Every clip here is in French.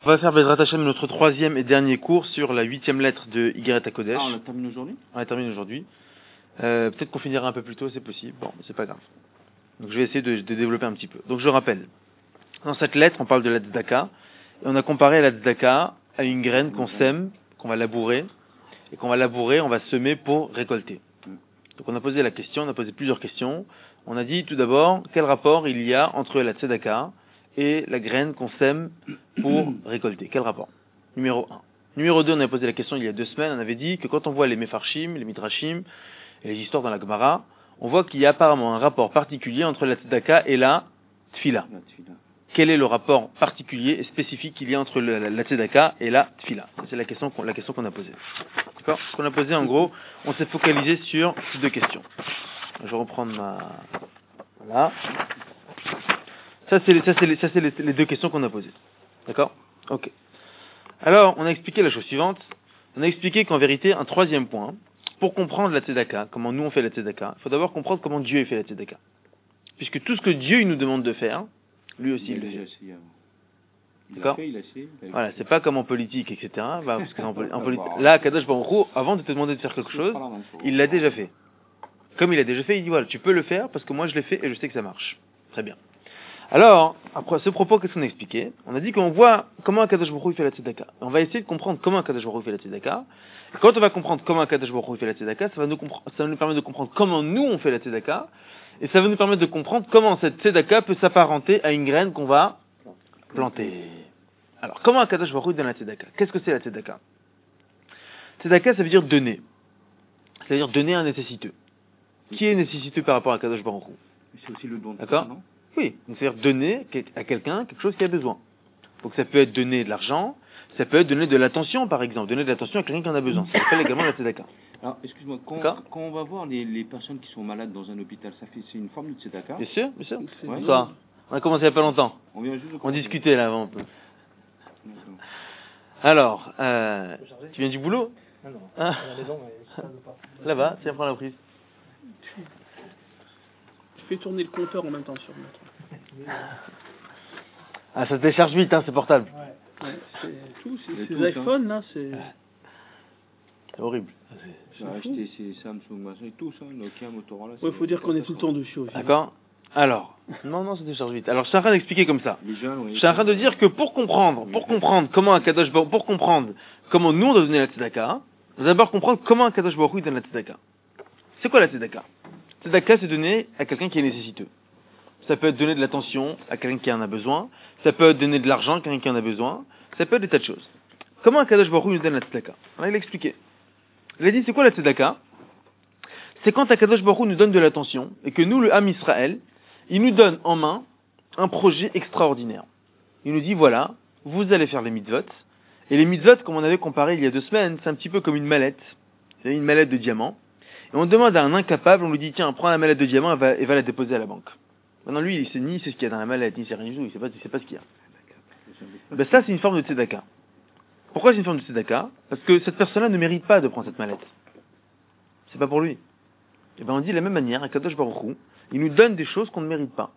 On va faire Bezrat Hashem notre troisième et dernier cours sur la 8e lettre de Igeret HaKodesh. Ah, on la termine aujourd'hui? On la termine aujourd'hui. Peut-être qu'on finira un peu plus tôt, c'est possible. Bon, c'est pas grave. Donc je vais essayer de développer un petit peu. Donc je rappelle. Dans cette lettre, on parle de la tzedaka. Et on a comparé la tzedaka à une graine qu'on sème, qu'on va labourer. Et qu'on va labourer, on va semer pour récolter. Donc on a posé la question, on a posé plusieurs questions. On a dit tout d'abord, quel rapport il y a entre la tzedaka et la graine qu'on sème pour récolter. Quel rapport? Numéro 1. Numéro 2, on a posé la question il y a 2 semaines, on avait dit que quand on voit les mefarshim, les midrashim, et les histoires dans la Gemara, on voit qu'il y a apparemment un rapport particulier entre la tzedaka et la tfila. Quel est le rapport particulier et spécifique qu'il y a entre la tzedaka et la tfila? C'est la question qu'on a posée. D'accord? Ce qu'on a posé, en gros, on s'est focalisé sur ces 2 questions. Je vais reprendre Voilà. Ça, c'est les 2 questions qu'on a posées. D'accord? Ok. Alors, on a expliqué la chose suivante. On a expliqué qu'en vérité, un 3e point, pour comprendre la tzedaka, comment nous on fait la tzedaka, il faut d'abord comprendre comment Dieu fait la tzedaka. Puisque tout ce que Dieu il nous demande de faire, lui aussi il le fait. D'accord? Voilà, c'est pas comme en politique, etc. Parce que là, Kadosh Baruch Hu, avant de te demander de faire quelque chose, il l'a déjà fait. Comme il l'a déjà fait, il dit voilà, tu peux le faire parce que moi je l'ai fait et je sais que ça marche. Très bien. Alors, après ce propos, qu'est-ce qu'on a expliqué? On a dit qu'on voit comment Kadosh Baruch Hu fait la tzedaka. On va essayer de comprendre comment Kadosh Baruch Hu fait la tzedaka. Et quand on va comprendre comment Kadosh Baruch Hu fait la tzedaka, ça va nous permettre de comprendre comment nous on fait la tzedaka. Et ça va nous permettre de comprendre comment cette tzedaka peut s'apparenter à une graine qu'on va planter. Alors, comment Kadosh Baruch Hu donne la tzedaka? Qu'est-ce que c'est la tzedaka? Tzedaka, ça veut dire donner. Ça veut dire donner à un nécessiteux. Qui est nécessiteux par rapport à Kadosh Baruch Hu? C'est aussi le don de D'accord? non? Oui, c'est-à-dire donner à quelqu'un quelque chose qui a besoin. Donc ça peut être donner de l'argent, ça peut être donner de l'attention par exemple, donner de l'attention à quelqu'un qui en a besoin. Ça s'appelle également la tzedaka. Alors, excuse-moi, quand on va voir les personnes qui sont malades dans un hôpital, c'est une forme de tzedaka? Bien sûr, bien sûr. Ouais. Bonsoir. On a commencé il n'y a pas longtemps. On discutait là avant un peu. Alors, tu viens du boulot? Non. Ah. Là-bas, tiens, prends la prise. Je fais tourner le compteur en même temps sur le truc. Ah, ça se décharge vite, hein, c'est portable. Ouais, c'est tout, ces iPhones là, c'est horrible. J'ai acheté ces Samsung, machin et tout ça, Nokia, Motorola. Ouais, faut dire qu'on est tout le temps dessus aussi. D'accord. Alors, non, ça décharge vite. Alors, je suis en train d'expliquer comme ça. Je suis en train de dire que pour comprendre comment un Kadosh Baruch Hu, pour comprendre comment nous on doit donner la tzedaka, on doit d'abord comprendre comment un Kadosh Baruch Hu donne la tzedaka. C'est quoi la tzedaka? Tzedaka, c'est donner à quelqu'un qui est nécessiteux. Ça peut être donner de l'attention à quelqu'un qui en a besoin. Ça peut être donner de l'argent à quelqu'un qui en a besoin. Ça peut être des tas de choses. Comment un Kadosh Baruch Hu nous donne la tzedaka? Alors, il a expliqué. Il a dit, c'est quoi la tzedaka? C'est quand un Kadosh Baruch Hu nous donne de l'attention et que nous, le Ham Israël, il nous donne en main un projet extraordinaire. Il nous dit, voilà, vous allez faire les mitzvot. Et les mitzvot, comme on avait comparé il y a 2 semaines, c'est un petit peu comme une mallette. C'est une mallette de diamants. Et on demande à un incapable, on lui dit, tiens, prends la mallette de diamants et va la déposer à la banque. Maintenant, lui, il sait ni ce qu'il y a dans la mallette, ni c'est rien du tout, il sait pas ce qu'il y a. Ben, ça, c'est une forme de tzedaka. Pourquoi c'est une forme de tzedaka? Parce que cette personne-là ne mérite pas de prendre cette mallette. C'est pas pour lui. Et ben, on dit de la même manière, à Kadosh Baruch Hu, il nous donne des choses qu'on ne mérite pas.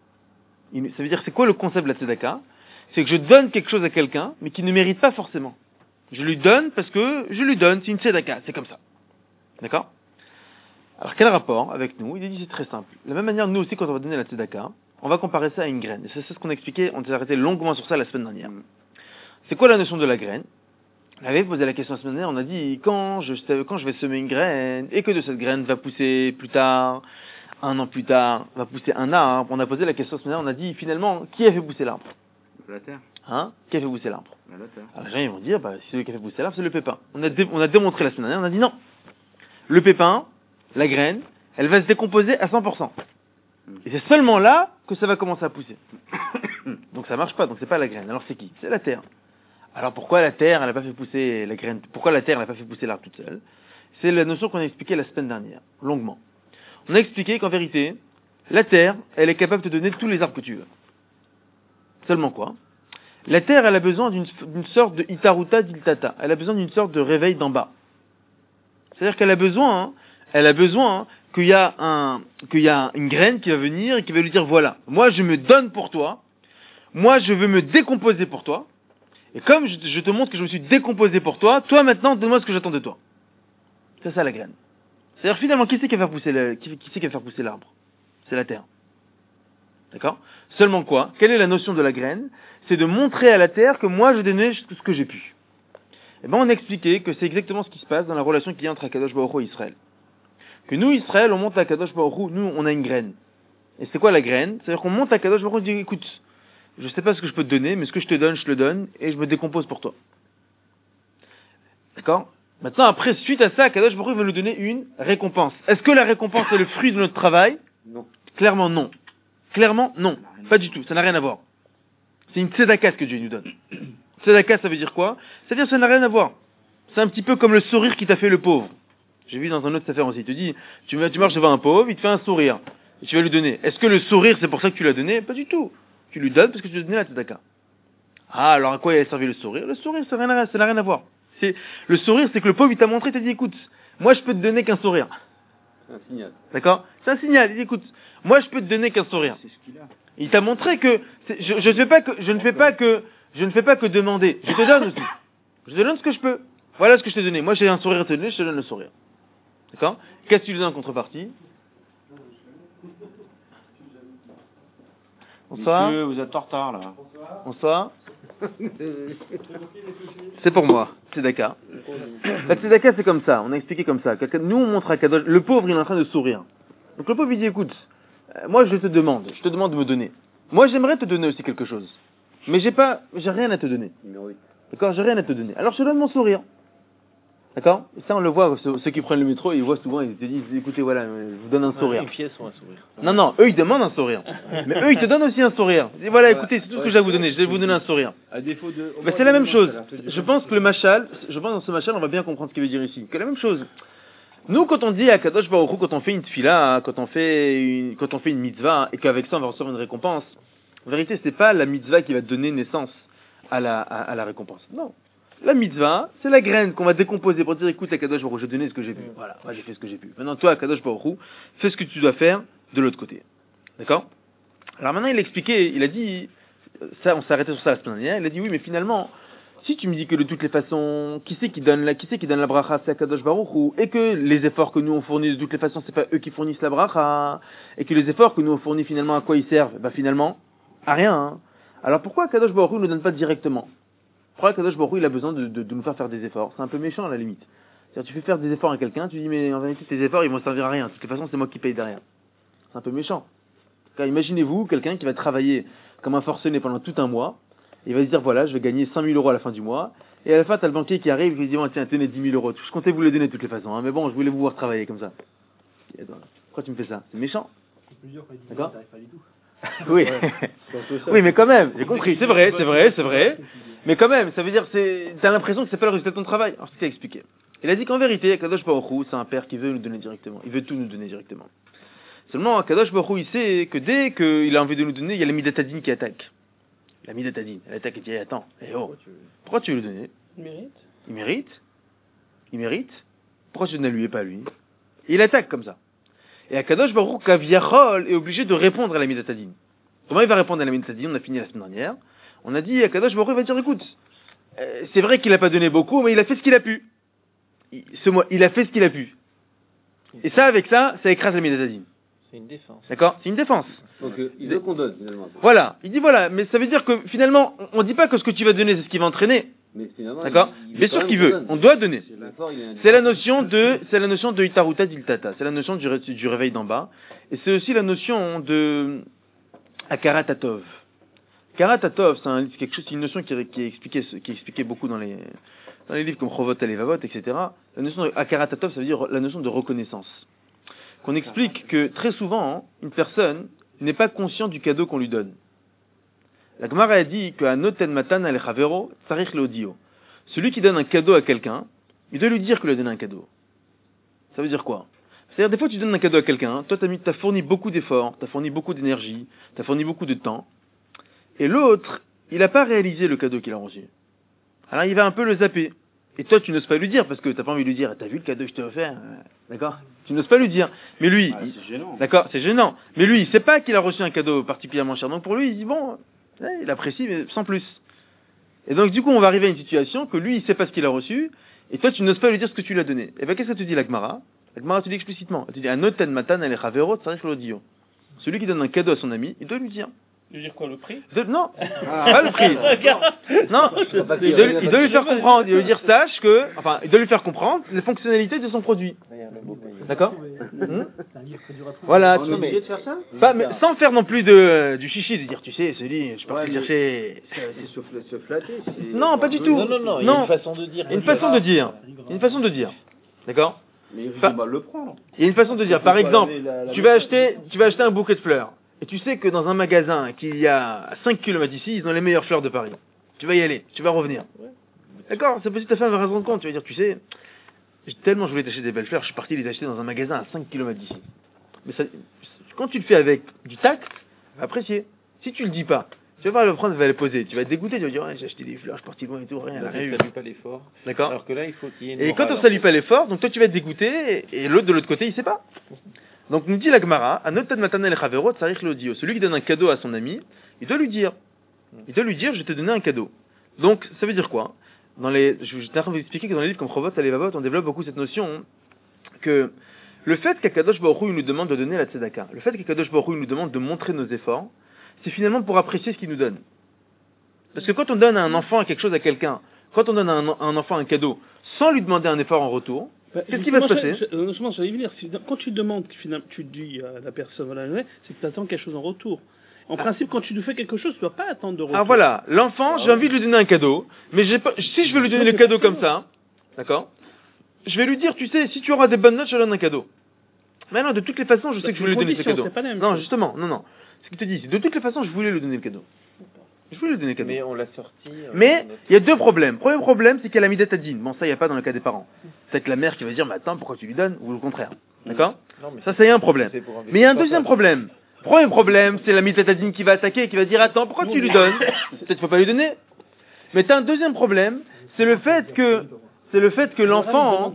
Ça veut dire, c'est quoi le concept de la tzedaka? C'est que je donne quelque chose à quelqu'un, mais qui ne mérite pas forcément. Je lui donne parce que je lui donne, c'est une tzedaka, c'est comme ça. D'accord? Alors, quel rapport avec nous? Il a dit, c'est très simple. De la même manière, nous aussi, quand on va donner la tzedaka, on va comparer ça à une graine. Et c'est ce qu'on a expliqué, on s'est arrêté longuement sur ça la semaine dernière. C'est quoi la notion de la graine? On avait posé la question la semaine dernière, on a dit, quand je vais semer une graine, et que de cette graine va pousser plus tard, 1 an plus tard, va pousser un arbre, on a posé la question la semaine dernière, on a dit, finalement, qui a fait pousser l'arbre? La terre. Hein? Qui a fait pousser l'arbre? La terre. Alors, les gens, ils vont dire, si celui qui a fait pousser l'arbre, c'est le pépin. On a démontré la semaine dernière, on a dit non. Le pépin, la graine, elle va se décomposer à 100%. Et c'est seulement là que ça va commencer à pousser. Donc ça marche pas, donc c'est pas la graine. Alors c'est qui? C'est la terre. Alors pourquoi la terre, elle n'a pas fait pousser la graine? Pourquoi la terre, elle n'a pas fait pousser l'arbre toute seule? C'est la notion qu'on a expliquée la semaine dernière, longuement. On a expliqué qu'en vérité, la terre, elle est capable de te donner tous les arbres que tu veux. Seulement quoi? La terre, elle a besoin d'une sorte de itaruta diltata. Elle a besoin d'une sorte de réveil d'en bas. C'est-à-dire qu'elle a besoin qu'il y a une graine qui va venir et qui va lui dire, voilà, moi je me donne pour toi, moi je veux me décomposer pour toi, Et comme je te montre que je me suis décomposé pour toi, toi maintenant, donne-moi ce que j'attends de toi. C'est ça la graine. C'est-à-dire finalement, qui c'est qui va faire pousser l'arbre? C'est la terre. D'accord? Seulement quoi? Quelle est la notion de la graine? C'est de montrer à la terre que moi je donnais tout ce que j'ai pu. Et ben on a expliqué que c'est exactement ce qui se passe dans la relation qu'il y a entre Akadosh Baruch Hu et Israël. Que nous, Israël, on monte à Akadosh Baruch Hu, nous on a une graine. Et c'est quoi la graine? C'est-à-dire qu'on monte à Akadosh Baruch Hu et on dit écoute, je sais pas ce que je peux te donner, mais ce que je te le donne, et je me décompose pour toi. D'accord? Maintenant, après, suite à ça, Akadosh Baruch Hu va nous donner une récompense. Est-ce que la récompense est le fruit de notre travail? Non. Clairement non. Clairement non. Pas du tout. Ça n'a rien à voir. C'est une tzedaka ce que Dieu nous donne. Tzedaka, ça veut dire quoi? C'est-à-dire ça n'a rien à voir. C'est un petit peu comme le sourire qui t'a fait le pauvre. J'ai vu dans un autre affaire aussi. Il te dit, tu marches devant un pauvre, il te fait un sourire. Et tu vas lui donner. Est-ce que le sourire, c'est pour ça que tu l'as donné? Pas du tout. Tu lui donnes parce que tu lui as donné la tzedaka. Ah, alors à quoi il a servi le sourire? Le sourire, ça n'a rien à voir. Le sourire, c'est que le pauvre, il t'a montré, il t'a dit, écoute, moi je peux te donner qu'un sourire. C'est un signal. D'accord? C'est un signal. Il dit, écoute, moi je peux te donner qu'un sourire. C'est ce qu'il a. Il t'a montré que je ne fais pas que demander. Je te donne aussi. Je te donne ce que je peux. Voilà ce que je t'ai donné. Moi j'ai un sourire à te donner, je te donne le sourire. D'accord? Qu'est-ce que tu lui donnes en contrepartie? Bonsoir. Monsieur, vous êtes en retard là. Bonsoir. C'est pour moi. Tzedaka. La tzedaka c'est comme ça. On a expliqué comme ça. Nous on montre à Kadosh. Le pauvre il est en train de sourire. Donc le pauvre il dit écoute, moi je te demande de me donner. Moi j'aimerais te donner aussi quelque chose. Mais j'ai rien à te donner. D'accord? J'ai rien à te donner. Alors je te donne mon sourire. D'accord? Et ça on le voit, ceux qui prennent le métro, ils voient souvent, ils te disent écoutez voilà, je vous donne un sourire. Une pièce ou un sourire. Non, eux ils demandent un sourire. Mais eux ils te donnent aussi un sourire. Ils disent voilà, écoutez, c'est tout ce que j'ai à vous donner, je vais vous donner un sourire. À défaut de. Mais c'est la même chose. Je pense dans ce mashal, on va bien comprendre ce qu'il veut dire ici. C'est la même chose. Nous, quand on dit à Kadosh Baruch Hu, quand on fait une tfila, quand on fait une mitzvah, et qu'avec ça on va recevoir une récompense, en vérité, c'est pas la mitzvah qui va donner naissance à la récompense. Non. La mitzvah, c'est la graine qu'on va décomposer pour dire, écoute, à Kadosh Baruch Hu, j'ai donné ce que j'ai pu. Voilà, moi j'ai fait ce que j'ai pu. Maintenant, toi, à Kadosh Baruch Hu, fais ce que tu dois faire de l'autre côté. D'accord? Alors maintenant, il a expliqué, il a dit, ça, on s'est arrêté sur ça la semaine dernière, il a dit, oui, mais finalement, si tu me dis que de toutes les façons, qui c'est qui donne la bracha, c'est Akadosh Baruch Hu, et que les efforts que nous on fournit de toutes les façons, c'est pas eux qui fournissent la bracha, et que les efforts que nous on fournit finalement à quoi ils servent? Bah finalement, à rien. Hein. Alors pourquoi Akadosh Baruch Hu ne donne pas directement? Pourquoi Akadosh Baruch Hu il a besoin de nous faire des efforts? C'est un peu méchant à la limite. C'est-à-dire tu fais faire des efforts à quelqu'un, tu dis mais en vérité tes efforts ils vont servir à rien. De toutes les façons c'est moi qui paye derrière. C'est un peu méchant. Car imaginez-vous quelqu'un qui va travailler comme un forcené pendant tout un mois. Il va se dire, voilà, je vais gagner 5 000 euros à la fin du mois. Et à la fin, t'as le banquier qui arrive et qui dit, oh, tiens, tenez 10 000 euros. Je comptais vous les donner de toutes les façons, hein, mais bon, je voulais vous voir travailler comme ça. Pourquoi tu me fais ça? C'est méchant. D'accord? Oui. Oui, mais quand même, j'ai compris. C'est vrai. Mais quand même, ça veut dire, t'as l'impression que c'est pas le résultat de ton travail. Alors, c'est ce qu'il a expliqué. Il a dit qu'en vérité, Kadosh Baruch Hu, c'est un père qui veut nous donner directement. Il veut tout nous donner directement. Seulement, Kadosh Baruch Hu, il sait que dès qu'il a envie de nous donner, il y a la Midatadine qui attaque. La Midatadine, elle attaque et dit, attends, pourquoi tu veux le donner? Il mérite. Pourquoi tu ne lui es pas à lui? Et il attaque comme ça. Et Akadosh Baruch Hu, Kaviachol, est obligé de répondre à la Midatadine. Comment il va répondre à la Midatadine? On a fini la semaine dernière. On a dit, Akadosh Baruch Hu va dire, écoute, c'est vrai qu'il n'a pas donné beaucoup, mais il a fait ce qu'il a pu. Il a fait ce qu'il a pu. Et ça, avec ça écrase la Midatadine. C'est une défense. D'accord? C'est une défense. Donc, il veut qu'on donne, finalement. Voilà. Il dit voilà, mais ça veut dire que finalement, on dit pas que ce que tu vas donner, c'est ce qui va entraîner. Mais finalement, d'accord? Bien sûr qu'il veut. On doit donner. C'est la notion de Itaruta Diltata. C'est la notion du réveil d'en bas. Et c'est aussi la notion de Akaratatov. Karatatov, c'est quelque chose, c'est une notion qui est expliquée beaucoup dans les livres comme Chovot Alevavot, etc. La notion de Akaratatov, ça veut dire la notion de reconnaissance. Qu'on explique que très souvent, une personne n'est pas conscient du cadeau qu'on lui donne. La Gemara a dit que Anoten Matan al Chavero Tsarich Leodio. Celui qui donne un cadeau à quelqu'un, il doit lui dire qu'il lui a donné un cadeau. Ça veut dire quoi? C'est-à-dire, des fois, tu donnes un cadeau à quelqu'un, toi, t'as fourni beaucoup d'efforts, t'as fourni beaucoup d'énergie, t'as fourni beaucoup de temps, et l'autre, il n'a pas réalisé le cadeau qu'il a reçu. Alors, il va un peu le zapper. Et toi, tu n'oses pas lui dire, parce que t'as pas envie de lui dire, t'as vu le cadeau que je t'ai offert? D'accord? Tu n'oses pas lui dire. Mais lui, c'est gênant. D'accord, c'est gênant. Mais lui, il sait pas qu'il a reçu un cadeau particulièrement cher. Donc pour lui, il dit, bon, il apprécie, mais sans plus. Et donc, du coup, on va arriver à une situation que lui, il sait pas ce qu'il a reçu, et toi, tu n'oses pas lui dire ce que tu lui as donné. Et ben, qu'est-ce que te dit la Gemara? La Gemara te dit explicitement. Elle te dit, Anoten matan el chaverot tzarich l'odio. Celui qui donne un cadeau à son ami, il doit lui dire. Tu veux dire quoi, le prix? Non, pas le prix. Non, il doit lui faire comprendre. Il doit lui dire, sache que, enfin, il doit lui faire comprendre les fonctionnalités de son produit. D'accord? Voilà. On est obligé de faire ça? Pas, mais sans faire non plus du chichi, de dire, tu sais, celui, je suis parti chercher. C'est se flatter. Non, pas du tout. Non, il y a une façon de dire. Une façon de dire. Une façon de dire. D'accord? Mais il faut mal le prendre. Il y a une façon de dire. Par exemple, tu vas acheter un bouquet de fleurs. Et tu sais que dans un magasin qu'il y a à 5 km d'ici, ils ont les meilleures fleurs de Paris. Tu vas y aller, tu vas revenir. D'accord? C'est possible, ta femme va raison de compte. Tu vas dire, tu sais, tellement je voulais t'acheter des belles fleurs, je suis parti les acheter dans un magasin à 5 km d'ici. Mais ça, quand tu le fais avec du tact, apprécier. Si tu le dis pas, tu vas pas le prendre, tu vas le poser. Tu vas être dégoûté, tu vas dire, ouais, j'ai acheté des fleurs, je suis parti loin et tout, rien. Ça ne salue pas l'effort. D'accord? Alors que là, il faut qu'il y ait une Et morale, quand on salue pas l'effort, donc toi tu vas être dégoûté, et l'autre de l'autre côté, il sait pas. Donc nous dit la Gemara, Anoten matanel chaverot tzarich l'odio. Celui qui donne un cadeau à son ami, il doit lui dire. Il doit lui dire, je t'ai donné un cadeau. Donc ça veut dire quoi? Je t'ai expliqué que dans les livres comme Chovot Alevavot, on développe beaucoup cette notion que le fait qu'Akadosh Baruch Hu nous demande de donner la tzedaka, le fait qu'Akadosh Baruch Hu nous demande de montrer nos efforts, c'est finalement pour apprécier ce qu'il nous donne. Parce que quand on donne à un enfant quelque chose à quelqu'un, quand on donne à un enfant un cadeau, sans lui demander un effort en retour, qu'est-ce qui va se passer? J'allais venir. Quand tu demandes, finalement, tu dis à la personne, voilà, c'est que tu attends quelque chose en retour. En principe, quand tu lui fais quelque chose, tu ne dois pas attendre de retour. Ah voilà, l'enfant, j'ai envie de lui donner un cadeau, mais si je veux lui donner le cadeau comme ça, d'accord, je vais lui dire, tu sais, si tu auras des bonnes notes, je te donne un cadeau. Mais non, de toutes les façons, je sais que je voulais lui donner ce cadeau. Non, justement, non. Ce qu'il te dit, c'est de toutes les façons, je voulais lui donner le cadeau. Je voulais lui donner le cadeau. Mais on l'a sorti. Mais il y a deux problèmes. Premier problème, c'est qu'elle a mis d'atadine. Bon, ça, il n'y a pas dans le cas des parents. C'est que la mère qui va dire, mais attends, pourquoi tu lui donnes? Ou le contraire. D'accord? Ça, c'est un problème. Mais il y a un deuxième problème. Premier problème, c'est la mitatadine qui va attaquer et qui va dire, attends, pourquoi tu lui donnes? Peut-être qu'il faut pas lui donner. Mais t'as un deuxième problème, c'est le fait que l'enfant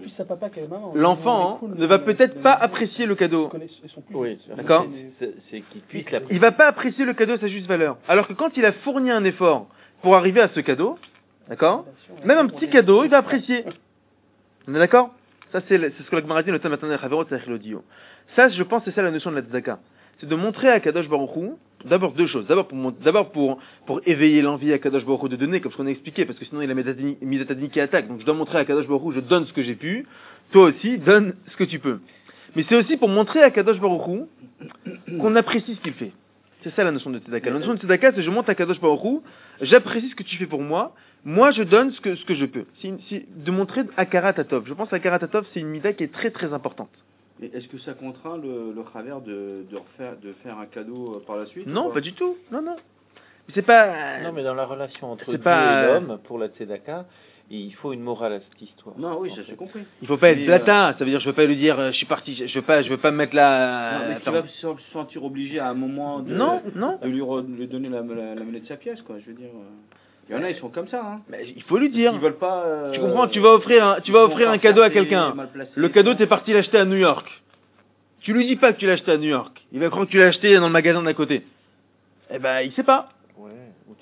ne va peut-être pas apprécier le cadeau. Oui, d'accord? C'est qu'il puisse l'apprécier. Il va pas apprécier le cadeau à sa juste valeur. Alors que quand il a fourni un effort pour arriver à ce cadeau, d'accord? Même un petit cadeau, il va apprécier. On est d'accord? Ça, c'est ce que la Gemara dit, notamment maintenant, Chaverot Tzarich l'odio. Ça, je pense, c'est ça la notion de la tzedaka. C'est de montrer à Kadosh Baruch Hu, d'abord deux choses. D'abord pour éveiller l'envie à Kadosh Baruch Hu de donner, comme ce qu'on a expliqué, parce que sinon il a Midatadini qui attaque. Donc je dois montrer à Kadosh Baruch Hu, je donne ce que j'ai pu. Toi aussi, donne ce que tu peux. Mais c'est aussi pour montrer à Kadosh Baruch Hu qu'on apprécie ce qu'il fait. C'est ça la notion de tzedaka. La notion de tzedaka, c'est je montre à Kadosh Baruch Hu, j'apprécie ce que tu fais pour moi. Moi, je donne ce que je peux. C'est de montrer Akarat Atov. Je pense qu'Akarat Atov, c'est une mida qui est très très importante. Est-ce que ça contraint le Chaver de faire un cadeau par la suite? Non, pas du tout. Non. C'est pas. Non, mais dans la relation entre Dieu pas... et l'homme, pour la tzedaka, il faut une morale à cette histoire. Non, oui, ça j'ai compris. Il faut pas être platin. Ça veut dire, je veux pas lui dire, je suis parti, je veux pas me mettre là. Non, mais tu vas se sentir obligé à un moment de lui donner la monnaie de sa pièce, quoi. Je veux dire. Il y en a, ils sont comme ça, hein. Mais il faut lui dire. Ils veulent pas. Tu comprends? Tu vas offrir un cadeau à quelqu'un. Le cadeau, t'es parti l'acheter à New York. Tu lui dis pas que tu l'as acheté à New York. Il va croire que tu l'as acheté dans le magasin d'à côté. Eh ben, il sait pas. Ouais.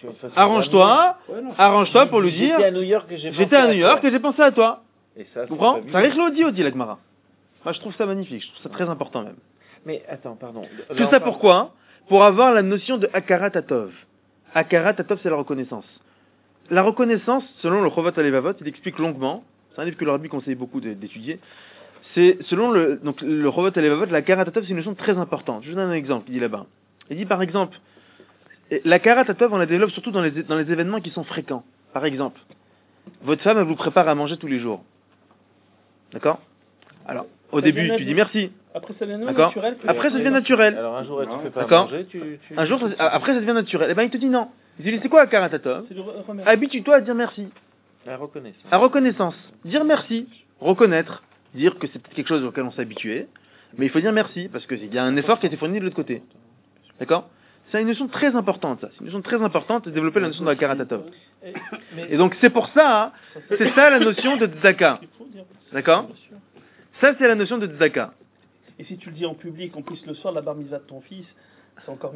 Arrange-toi pour lui dire. J'étais à New York et j'ai pensé à toi. Et ça, tu comprends? Ça arrive l'audio, dit la Gemara. Moi, je trouve ça magnifique. Je trouve ça très important même. Mais attends, pardon. Tout ça pourquoi? Pour avoir la notion de Akarat Atov. Akarat Atov, c'est la reconnaissance. La reconnaissance, selon le Chovot Alevavot, il explique longuement, c'est un livre que le Rabbi conseille beaucoup d'étudier, c'est selon le Chovot Alevavot, la Akarat Atov, c'est une notion très importante. Je vous donne un exemple, il dit là-bas. Il dit par exemple, la Akarat Atov, on la développe surtout dans les événements qui sont fréquents. Par exemple, votre femme, elle vous prépare à manger tous les jours. D'accord? Alors, au début, tu dis merci. Après, ça devient naturel. Après, ça devient naturel. Alors, un jour, tu fais pas manger, Un jour, après, ça devient naturel. Eh ben, il te dit non. Il dit, c'est quoi Akarat Atov? Habitue-toi à dire merci. La reconnaissance. La reconnaissance. Dire merci. Reconnaître. Dire que c'est quelque chose auquel on s'est habitué. Mais il faut dire merci, parce qu'il y a un effort qui a été fourni de l'autre côté. D'accord? C'est une notion très importante, ça. C'est une notion très importante de développer la notion de Akarat Atov. Et donc, c'est pour ça, c'est ça la notion de tzedaka. D'accord? Ça, c'est la notion de tzedaka. Et si tu le dis en public, en plus le soir, la bar mitzvah de ton fils, c'est encore mieux.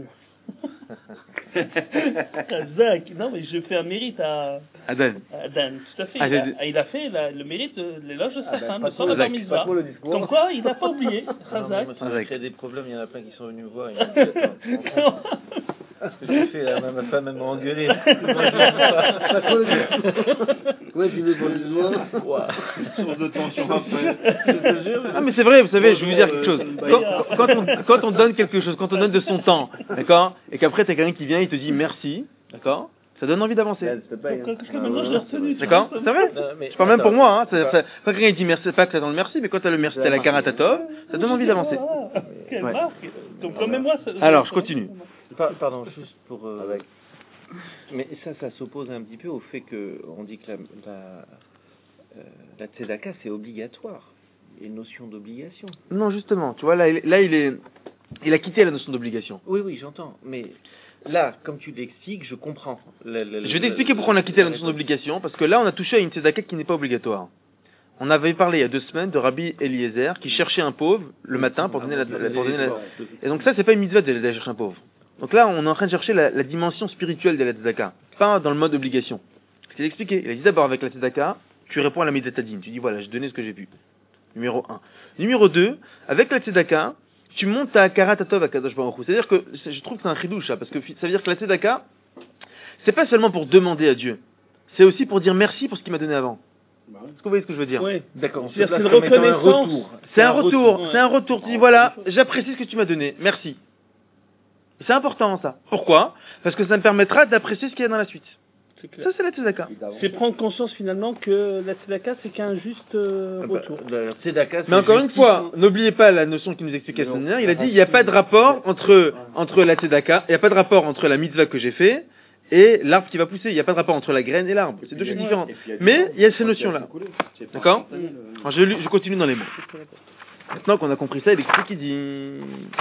Razak. Non, mais je fais un mérite à Adan. Dan, tout à fait. Ah, Il a fait le mérite de l'éloge de sa femme, pas de son trop, bar Razak. mitzvah. Pas trop le discours. Comme quoi, il n'a pas oublié. Non, mais Razak. moi, ça m'a créé des problèmes. Il y en a plein qui sont venus me voir. Et m'ont dit, attends, tu te rends compte ce que j'ai fait là, ma femme elle m'a engueulé. Pas trop le discours. Ouais, tu veux pour le discours. Source de tension après. Je te jure. Ah mais c'est vrai, vous savez, je vais vous dire quelque chose. Quand on donne quelque chose, quand on donne de son temps, d'accord, et qu'après t'as quelqu'un qui vient, il te dit merci, d'accord, ça donne envie d'avancer. Jusqu'à maintenant, je l'ai retenu. D'accord, c'est vrai. Non, mais Je parle même pour attends, moi. Hein. c'est Quand quelqu'un dit merci, c'est pas que ça donne le merci, mais quand t'as le merci, t'as la karatatov, ça donne envie d'avancer. Quelle Ouais. marque. Donc, même moi, Alors, je continue. Pardon, juste pour. Mais ça s'oppose un petit peu au fait que on dit que la tzedaka c'est obligatoire. Il y a une notion d'obligation. Non, justement, tu vois, là, il a quitté la notion d'obligation. Oui, j'entends. Mais là, comme tu l'expliques, je comprends. Je vais t'expliquer pourquoi on a quitté la notion d'obligation, parce que là, on a touché à une tzedaka qui n'est pas obligatoire. On avait parlé il y a 2 semaines de Rabbi Eliezer qui cherchait un pauvre le matin pour donner la. Et donc ça, c'est pas une mitzvah d'aller chercher un pauvre. Donc là, on est en train de chercher la dimension spirituelle de la tzedaka, pas dans le mode obligation. Je t'ai expliqué. Il a dit d'abord avec la tzedaka, tu réponds à la mitzvah. Tu dis voilà, j'ai donné ce que j'ai pu. Numéro 1. Numéro 2, avec la tzedaka, tu montes ta karatatov à Kadosh Baruch Hu. C'est-à-dire que je trouve que c'est un chidouche, ça, parce que ça veut dire que la tzedaka, c'est pas seulement pour demander à Dieu, c'est aussi pour dire merci pour ce qu'il m'a donné avant. Est-ce que vous voyez ce que je veux dire? Oui. D'accord. C'est une reconnaissance. C'est un retour. Tu dis voilà, j'apprécie ce que tu m'as donné, merci. Et c'est important ça. Pourquoi? Parce que ça me permettra d'apprécier ce qu'il y a dans la suite. C'est clair. Ça, c'est la tzedaka. C'est prendre conscience finalement que la tzedaka, c'est qu'un juste retour. La tzedaka, Mais encore une fois, n'oubliez pas la notion qu'il nous expliquait la semaine dernière. Il a dit il n'y a pas de rapport entre la tzedaka, il n'y a pas de rapport entre la mitzvah que j'ai fait et l'arbre qui va pousser. Il n'y a pas de rapport entre la graine et l'arbre. C'est deux choses différentes. Mais il y a ces notions-là. D'accord? Alors, je continue dans les mots. Maintenant qu'on a compris ça, il explique, il dit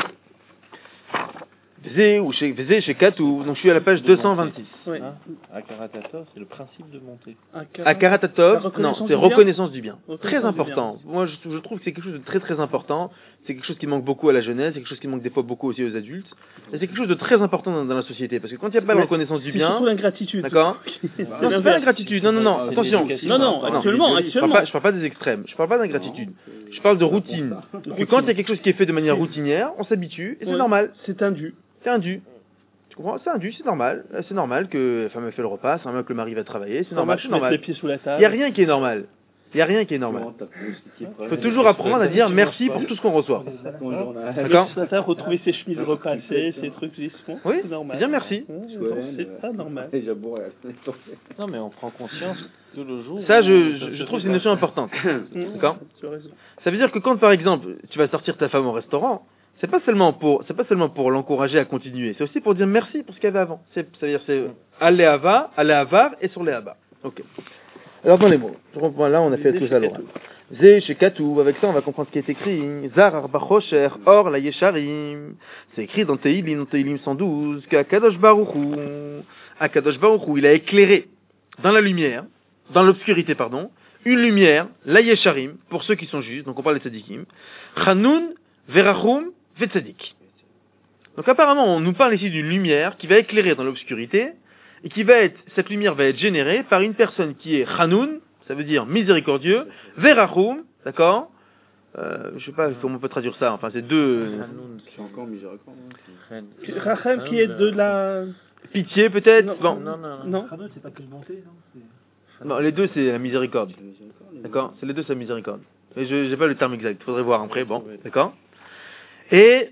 Vézé chez Katou, donc je suis à la page 226. Oui. Akaratatov, c'est le principe de monter. Akaratatov, non, c'est reconnaissance du bien. Très Reconnaissance du important. Moi, je trouve que c'est quelque chose de très très important. C'est quelque chose qui manque beaucoup à la jeunesse, c'est quelque chose qui manque des fois beaucoup aussi aux adultes. Et c'est quelque chose de très important dans la société, parce que quand il n'y a pas la reconnaissance du C'est bien, surtout l'ingratitude. d'accord? Non, c'est pas l'ingratitude. Non, attention. Non, actuellement. Je parle pas des extrêmes. Je parle pas d'ingratitude. Je parle de routine. Que quand il y a quelque chose qui est fait de manière routinière, on s'habitue et c'est normal. C'est un dû. C'est un dû. Tu comprends? C'est un dû, c'est normal. C'est normal que la femme ait fait le repas, c'est normal que le mari va travailler, c'est normal, c'est normal. Les pieds sous la Il table. n'y a rien qui est normal. Il n'y a rien qui est normal. Il faut toujours apprendre à dire merci pour tout ce qu'on reçoit. D'accord? Ce matin, retrouver ses chemises repassées, ces trucs qui se font. Oui, c'est normal. dire merci. C'est pas normal. Non, mais on prend conscience tout le jour. Ça, je trouve que c'est une notion importante. D'accord? Tu as raison. Ça veut dire que quand, par exemple, tu vas sortir ta femme au restaurant, c'est pas seulement pour l'encourager à continuer, c'est aussi pour dire merci pour ce qu'il y avait avant. Ça veut dire c'est aller avar et sur les abas. Ok. Alors dans les mots, là on a fait tout ça l'oral. Zé chez Katou, avec ça on va comprendre ce qui est écrit. Zar arba chosher, or la yesharim. C'est écrit dans Teilim 112 qu'Akadosh Baruch Hu, il a éclairé dans la lumière, dans l'obscurité pardon, une lumière, la yesharim, pour ceux qui sont justes, donc on parle des tzadikim. Chanoun, verachum, vetzadik. Donc apparemment on nous parle ici d'une lumière qui va éclairer dans l'obscurité, et cette lumière va être générée par une personne qui est chanoun, ça veut dire miséricordieux, verachum, d'accord? Je sais pas comment on peut traduire ça, enfin c'est deux... C'est encore miséricorde. Rachem qui est de la... Pitié peut-être? Bon. Non. c'est pas que bonté, non? Non, les deux c'est la miséricorde. D'accord? C'est les deux c'est la miséricorde. Mais je n'ai pas le terme exact, faudrait voir après, bon, d'accord? Et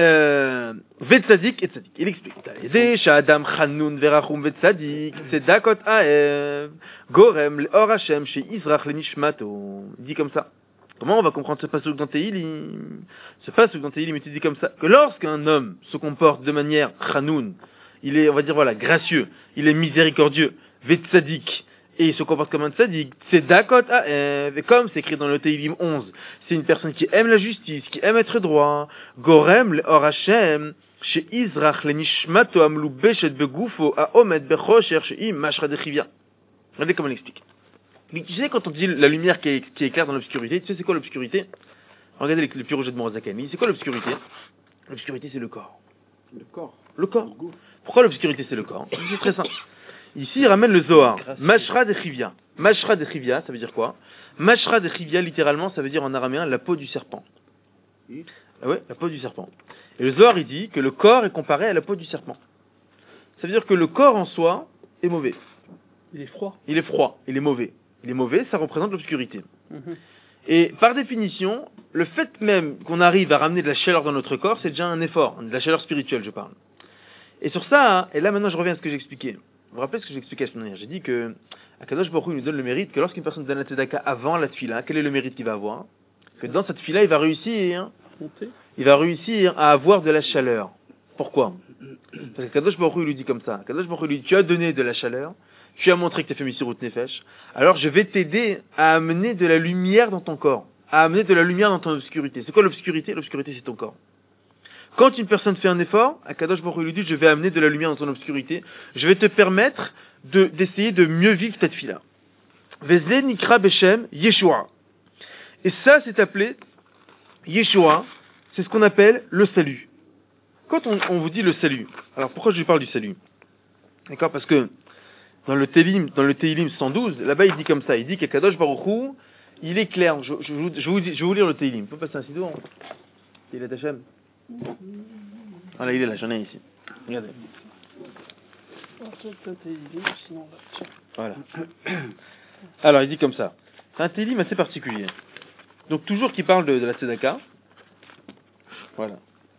Vetzadik et Tzadik, il explique. Adam Chanoun Verachum Vetzadik, Tzedakot Aev, Gorem Leor Hashem She Izrach Lenishmato. Il dit comme ça. Comment on va comprendre ce passage dans Teilim? Ce passage dans Teilim est dit comme ça, que lorsqu'un homme se comporte de manière Chanoun, il est, on va dire voilà, gracieux, il est miséricordieux, Vetzadik, et il se comporte comme un tzaddik, c'est Dakot Aev, et comme c'est écrit dans le Teilim 11, c'est une personne qui aime la justice, qui aime être droit, Gorem Leor Hashem, chez Izrach Lenishmato Amlu Beshet Begufo, Aomed Bechosher, chez Im Mashra Dechivia. Regardez comment il explique. Tu sais, quand on dit la lumière qui éclaire dans l'obscurité, tu sais c'est quoi l'obscurité? Regardez le plus rouge de Morazakani, c'est quoi l'obscurité? L'obscurité c'est le corps. Le corps. Le corps. Pourquoi l'obscurité c'est le corps? C'est très simple. Ici, il ramène le Zohar. Mashra de Chivia. Mashra de Chivia, ça veut dire quoi? Mashra de Chivia, littéralement, ça veut dire en araméen la peau du serpent. Ah ouais, la peau du serpent. Et le Zohar, il dit que le corps est comparé à la peau du serpent. Ça veut dire que le corps en soi est mauvais. Il est froid. Il est froid, il est mauvais. Il est mauvais, ça représente l'obscurité. Et par définition, le fait même qu'on arrive à ramener de la chaleur dans notre corps, c'est déjà un effort, de la chaleur spirituelle, je parle. Et sur ça, hein, et là maintenant je reviens à ce que j'ai expliqué. Vous vous rappelez ce que j'ai expliqué la semaine dernière? J'ai dit que Akadosh Baruch Hu nous donne le mérite que lorsqu'une personne donne la tzedaka avant la tfila, quel est le mérite qu'il va avoir? Que dans cette tfila, il va réussir à avoir de la chaleur. Pourquoi? Parce que Akadosh Baruch Hu lui dit comme ça. Akadosh Baruch Hu lui dit, tu as donné de la chaleur, tu as montré que tu as fait Messirut Nefesh, alors je vais t'aider à amener de la lumière dans ton corps, à amener de la lumière dans ton obscurité. C'est quoi l'obscurité? L'obscurité, c'est ton corps. Quand une personne fait un effort, Akadosh Baruch Hu lui dit, je vais amener de la lumière dans ton obscurité, je vais te permettre d'essayer de mieux vivre cette fille-là. Vezé Nikra Beshem Yeshua. Et ça, c'est appelé Yeshua, c'est ce qu'on appelle le salut. Quand on vous dit le salut, alors pourquoi je lui parle du salut? D'accord? Parce que dans le Tehillim 112, là-bas il dit comme ça, il dit qu'Akadosh Baruch Hu, il est clair. Je vais vous lire le Tehillim. Vous pouvez passer un sido? Il est Hachem. Voilà, il est là, j'en ai ici. Regardez. Voilà. Alors, il dit comme ça. C'est un Tehillim assez particulier. Donc, toujours qu'il parle de la Tzedaka. Voilà.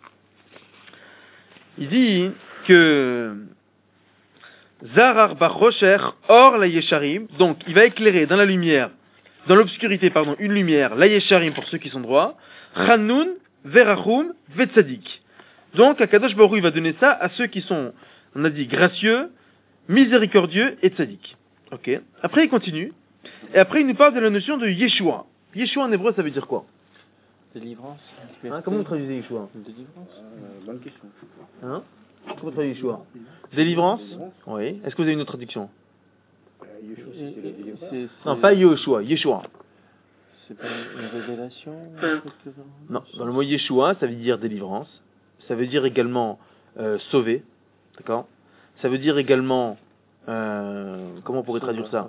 Il dit que Zarar Bachosher Or la Yesharim. Donc, il va éclairer dans la lumière, dans l'obscurité, pardon, une lumière, la Yesharim pour ceux qui sont droits. Chanoun Verachum Vetzadik. Donc, Akadosh Baruch Hu, il va donner ça à ceux qui sont, on a dit, gracieux, miséricordieux et tzadik. Ok. Après, il continue. Et après, il nous parle de la notion de Yeshua. Yeshua en hébreu, ça veut dire quoi? Délivrance. Hein, comment vous traduisez Yeshua? Délivrance. Bonne question. Hein? Comment vous traduisez Yeshua? Délivrance? Oui. Est-ce que vous avez une autre traduction? Non, pas Yeshua, Yeshua. C'est pas une révélation? Non, dans le mot Yeshua, ça veut dire délivrance. Ça veut dire également sauver. D'accord? Ça veut dire également... comment on pourrait traduire ça?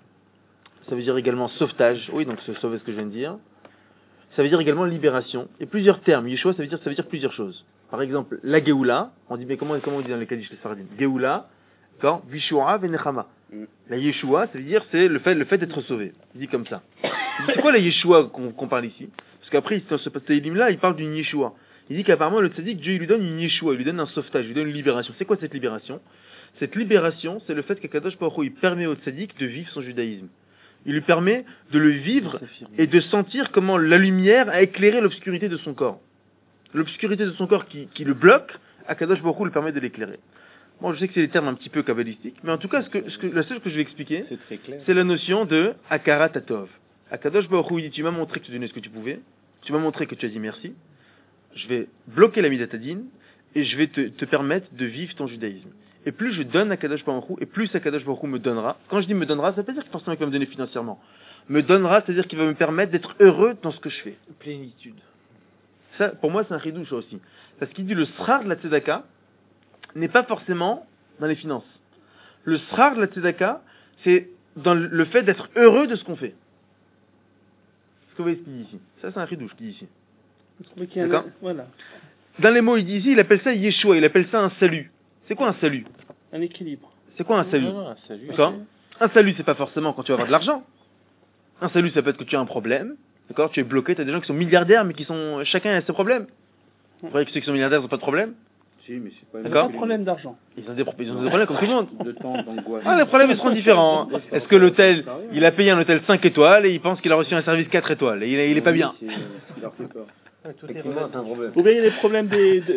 Ça veut dire également sauvetage. Oui, donc c'est sauver ce que je viens de dire. Ça veut dire également libération. Et plusieurs termes. Yeshua, ça veut dire plusieurs choses. Par exemple, la Géoula. On dit, mais comment on dit dans les Kaddish les Sfaradim? Géoula, d'accord? Vishua venechama. La Yeshua, ça veut dire c'est le fait d'être sauvé. Il dit comme ça. C'est quoi la Yeshua qu'on parle ici? Parce qu'après, dans ce Tehillim-là, il parle d'une Yeshua. Il dit qu'apparemment, le tzaddik, Dieu, il lui donne une Yeshua, il lui donne un sauvetage, il lui donne une libération. C'est quoi cette libération? Cette libération, c'est le fait qu'Akadosh Baruch Hu, il permet au tzaddik de vivre son judaïsme. Il lui permet de le vivre et de sentir comment la lumière a éclairé l'obscurité de son corps. L'obscurité de son corps qui le bloque, Akadosh Baruch Hu le permet de l'éclairer. Bon, je sais que c'est des termes un petit peu kabbalistiques, mais en tout cas, la seule que je vais expliquer, c'est la notion de Akarat Atov. Akadosh Baruch Hu, il dit, tu m'as montré que tu donnais ce que tu pouvais, tu m'as montré que tu as dit merci, je vais bloquer la midatadine, et je vais te permettre de vivre ton judaïsme. Et plus je donne à Akadosh Baruch Hu, et plus Akadosh Baruch Hu me donnera. Quand je dis me donnera, ça veut pas dire que forcément il va me donner financièrement. Me donnera, c'est-à-dire qu'il va me permettre d'être heureux dans ce que je fais. Plénitude. Ça, pour moi, c'est un chidouche aussi. Parce qu'il dit le srar de la tzedaka n'est pas forcément dans les finances. Le srar de la tzedaka, c'est dans le fait d'être heureux de ce qu'on fait. Est-ce que vous voyez ce qu'il dit ici? Ça, c'est un chidouche qu'il dit ici. D'accord? Voilà. Dans les mots, il dit ici, il appelle ça Yeshua, il appelle ça un salut. C'est quoi un salut? Un équilibre. C'est quoi un salut? Non, un salut. D'accord? Un salut, c'est pas forcément quand tu vas avoir de l'argent. Un salut, ça peut être que tu as un problème. D'accord? Tu es bloqué, tu as des gens qui sont milliardaires, mais qui sont. Chacun a ses problèmes. Vous croyez que ceux qui sont milliardaires n'ont pas de problème? Si, mais c'est pas. D'accord? Pas de problème d'argent. Ils ont des problèmes comme tout le monde. De temps, d'angoisse. Ah, les problèmes, ils seront différents. hein. Est-ce que l'hôtel, il a payé un hôtel 5 étoiles et il pense qu'il a reçu un service 4 étoiles et il est pas bien? Il leur fait peur. Effectivement, c'est un problème. Ou bien il y a des problèmes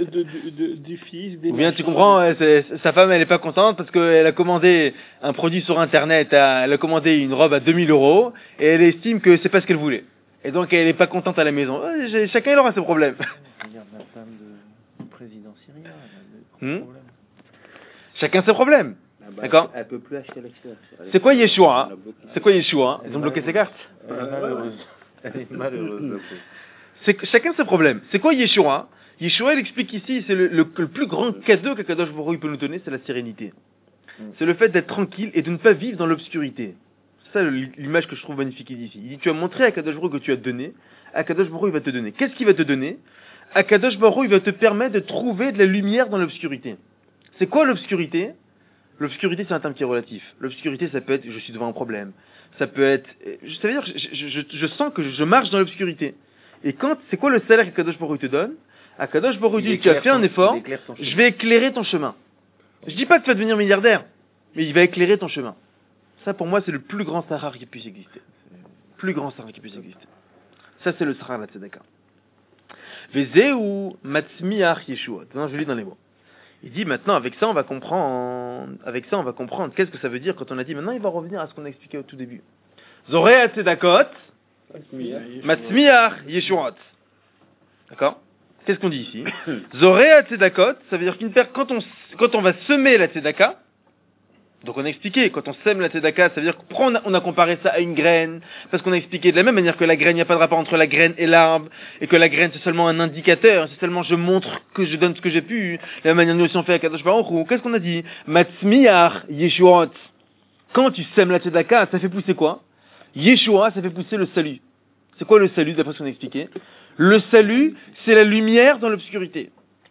du fils, des Ou bien machins. tu comprends, sa femme elle est pas contente parce qu'elle a commandé un produit sur internet, elle a commandé une robe à 2000 € et elle estime que c'est pas ce qu'elle voulait. Et donc elle est pas contente à la maison. Chacun il aura ses problèmes. Regarde la femme du président syrien. Elle a des problèmes. Chacun ses problèmes. D'accord? Elle peut plus acheter l'extérieur. C'est quoi Yeshua? C'est quoi Yeshua? Ils ont bloqué ses cartes. Elle est malheureuse. Elle est malheureuse. C'est chacun ses problèmes. C'est quoi Yeshua? Yeshua, il explique ici, c'est le plus grand cadeau qu'Akadosh Baruch Hu peut nous donner, c'est la sérénité. C'est le fait d'être tranquille et de ne pas vivre dans l'obscurité. C'est ça l'image que je trouve magnifique ici. Il dit, tu as montré à Akadosh Baruch Hu que tu as donné, Akadosh Baruch Hu il va te donner. Qu'est-ce qu'il va te donner? Akadosh Baruch Hu il va te permettre de trouver de la lumière dans l'obscurité. C'est quoi l'obscurité? L'obscurité, c'est un terme qui est relatif. L'obscurité, ça peut être, je suis devant un problème. Ça peut être, ça veut dire, je sens que je marche dans l'obscurité. Et c'est quoi le salaire qu'Akadosh Baruch Hu te donne? Akadosh Baruch Hu dit, tu as fait un effort, je vais éclairer ton chemin. Je dis pas que tu vas devenir milliardaire, mais il va éclairer ton chemin. Ça, pour moi, c'est le plus grand sahar qui puisse exister. Plus grand sahar qui puisse exister. Ça, c'est le sahar la tzedaka. Vezeu matzmiach Yeshua. Maintenant, je lis dans les mots. Il dit, maintenant, avec ça, on va comprendre. Qu'est-ce que ça veut dire quand on a dit, maintenant, il va revenir à ce qu'on a expliqué au tout début. Zorei tzedakot, matzmiach Yeshuot. D'accord? Qu'est-ce qu'on dit ici? Zorei tzedakot, ça veut dire quand on va semer la tzedaka, donc on a expliqué, quand on sème la tzedaka, ça veut dire qu'on a comparé ça à une graine, parce qu'on a expliqué de la même manière que la graine, il n'y a pas de rapport entre la graine et l'arbre, et que la graine c'est seulement un indicateur, c'est seulement je montre que je donne ce que j'ai pu, de la même manière nous aussi on fait à Kadosh Baruch Hu. Qu'est-ce qu'on a dit? Matzmiach Yeshuot. Quand tu sèmes la tzedaka, ça fait pousser quoi? Yeshua, ça fait pousser le salut. C'est quoi le salut d'après ce qu'on a expliqué? Le salut, c'est la lumière dans l'obscurité.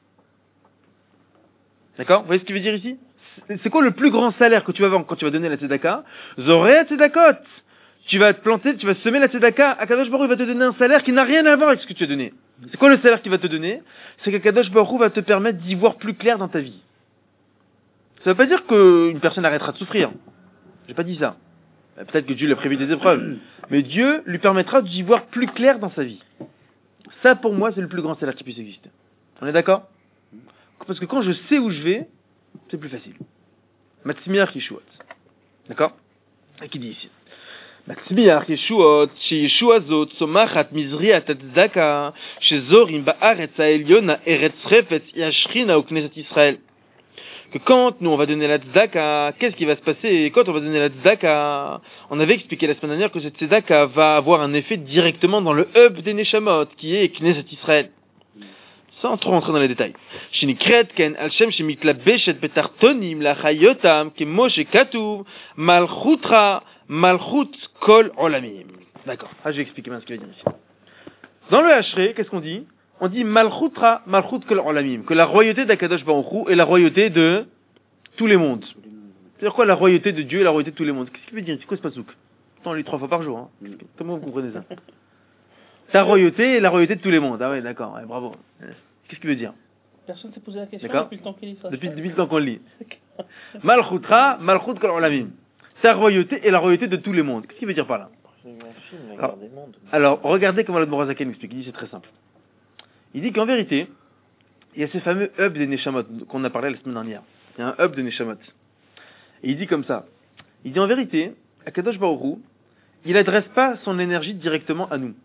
D'accord? Vous voyez ce qu'il veut dire ici? C'est quoi le plus grand salaire que tu vas avoir quand tu vas donner la tzedaka? Zorei tzedakot. Tu vas te planter, tu vas semer la tzedaka. Akadosh Baruch Hu va te donner un salaire qui n'a rien à voir avec ce que tu as donné. C'est quoi le salaire qu'il va te donner? C'est qu'Akadosh Baruch Hu va te permettre d'y voir plus clair dans ta vie. Ça veut pas dire qu'une personne arrêtera de souffrir. J'ai pas dit ça. Peut-être que Dieu lui a prévu des épreuves. Mais Dieu lui permettra d'y voir plus clair dans sa vie. Ça, pour moi, c'est le plus grand salaire qui puisse exister. On est d'accord? Parce que quand je sais où je vais, c'est plus facile. Matzmiach Yeshuot. D'accord? Et qui dit ici? Matzmiach Yeshuot, Yeshua zot, somachat mizriat tzedaka, shezorim ba'aretz ha'elyona, eretz chefetz, yashrina au Knesset Israël. Que quand nous on va donner la tzedaka, qu'est-ce qui va se passer quand on va donner la tzedaka? On avait expliqué la semaine dernière que cette tzedaka va avoir un effet directement dans le hub des Neshamot, qui est Knesset Israël. Sans trop rentrer dans les détails. Shinikret ken al-shem shemitlabeshet betartonim lachayotam kemo shekatuv malchutra malchut kol olamim. D'accord. Je vais expliquer maintenant ce qu'il veut dire ici. Dans le Hachré, qu'est-ce qu'on dit? On dit malchutra malchut kol olamim, que la royauté d'Akadosh Baruch Hu est la royauté de tous les mondes. C'est-à-dire quoi la royauté de Dieu et la royauté de tous les mondes? Qu'est-ce qu'il veut dire? C'est quoi ce pasouk? On lit 3 fois par jour. Hein. Comment vous comprenez ça? Ta royauté et la royauté de tous les mondes. Ah ouais, d'accord. Ouais, bravo. Qu'est-ce qu'il veut dire? Personne ne s'est posé la question depuis le temps qu'il lit ça. Depuis le temps qu'on le lit. Malchutra, malchut kol olamim. Sa royauté est la royauté de tous les mondes. Qu'est-ce qu'il veut dire par là? Alors, regardez comment l'Admor HaZaken explique. Il dit c'est très simple. Il dit qu'en vérité, il y a ce fameux hub des Neshamot qu'on a parlé la semaine dernière. Il y a un hub des Neshamot. Et il dit comme ça. Il dit en vérité, Akadosh Baruch Hu, il adresse pas son énergie directement à nous.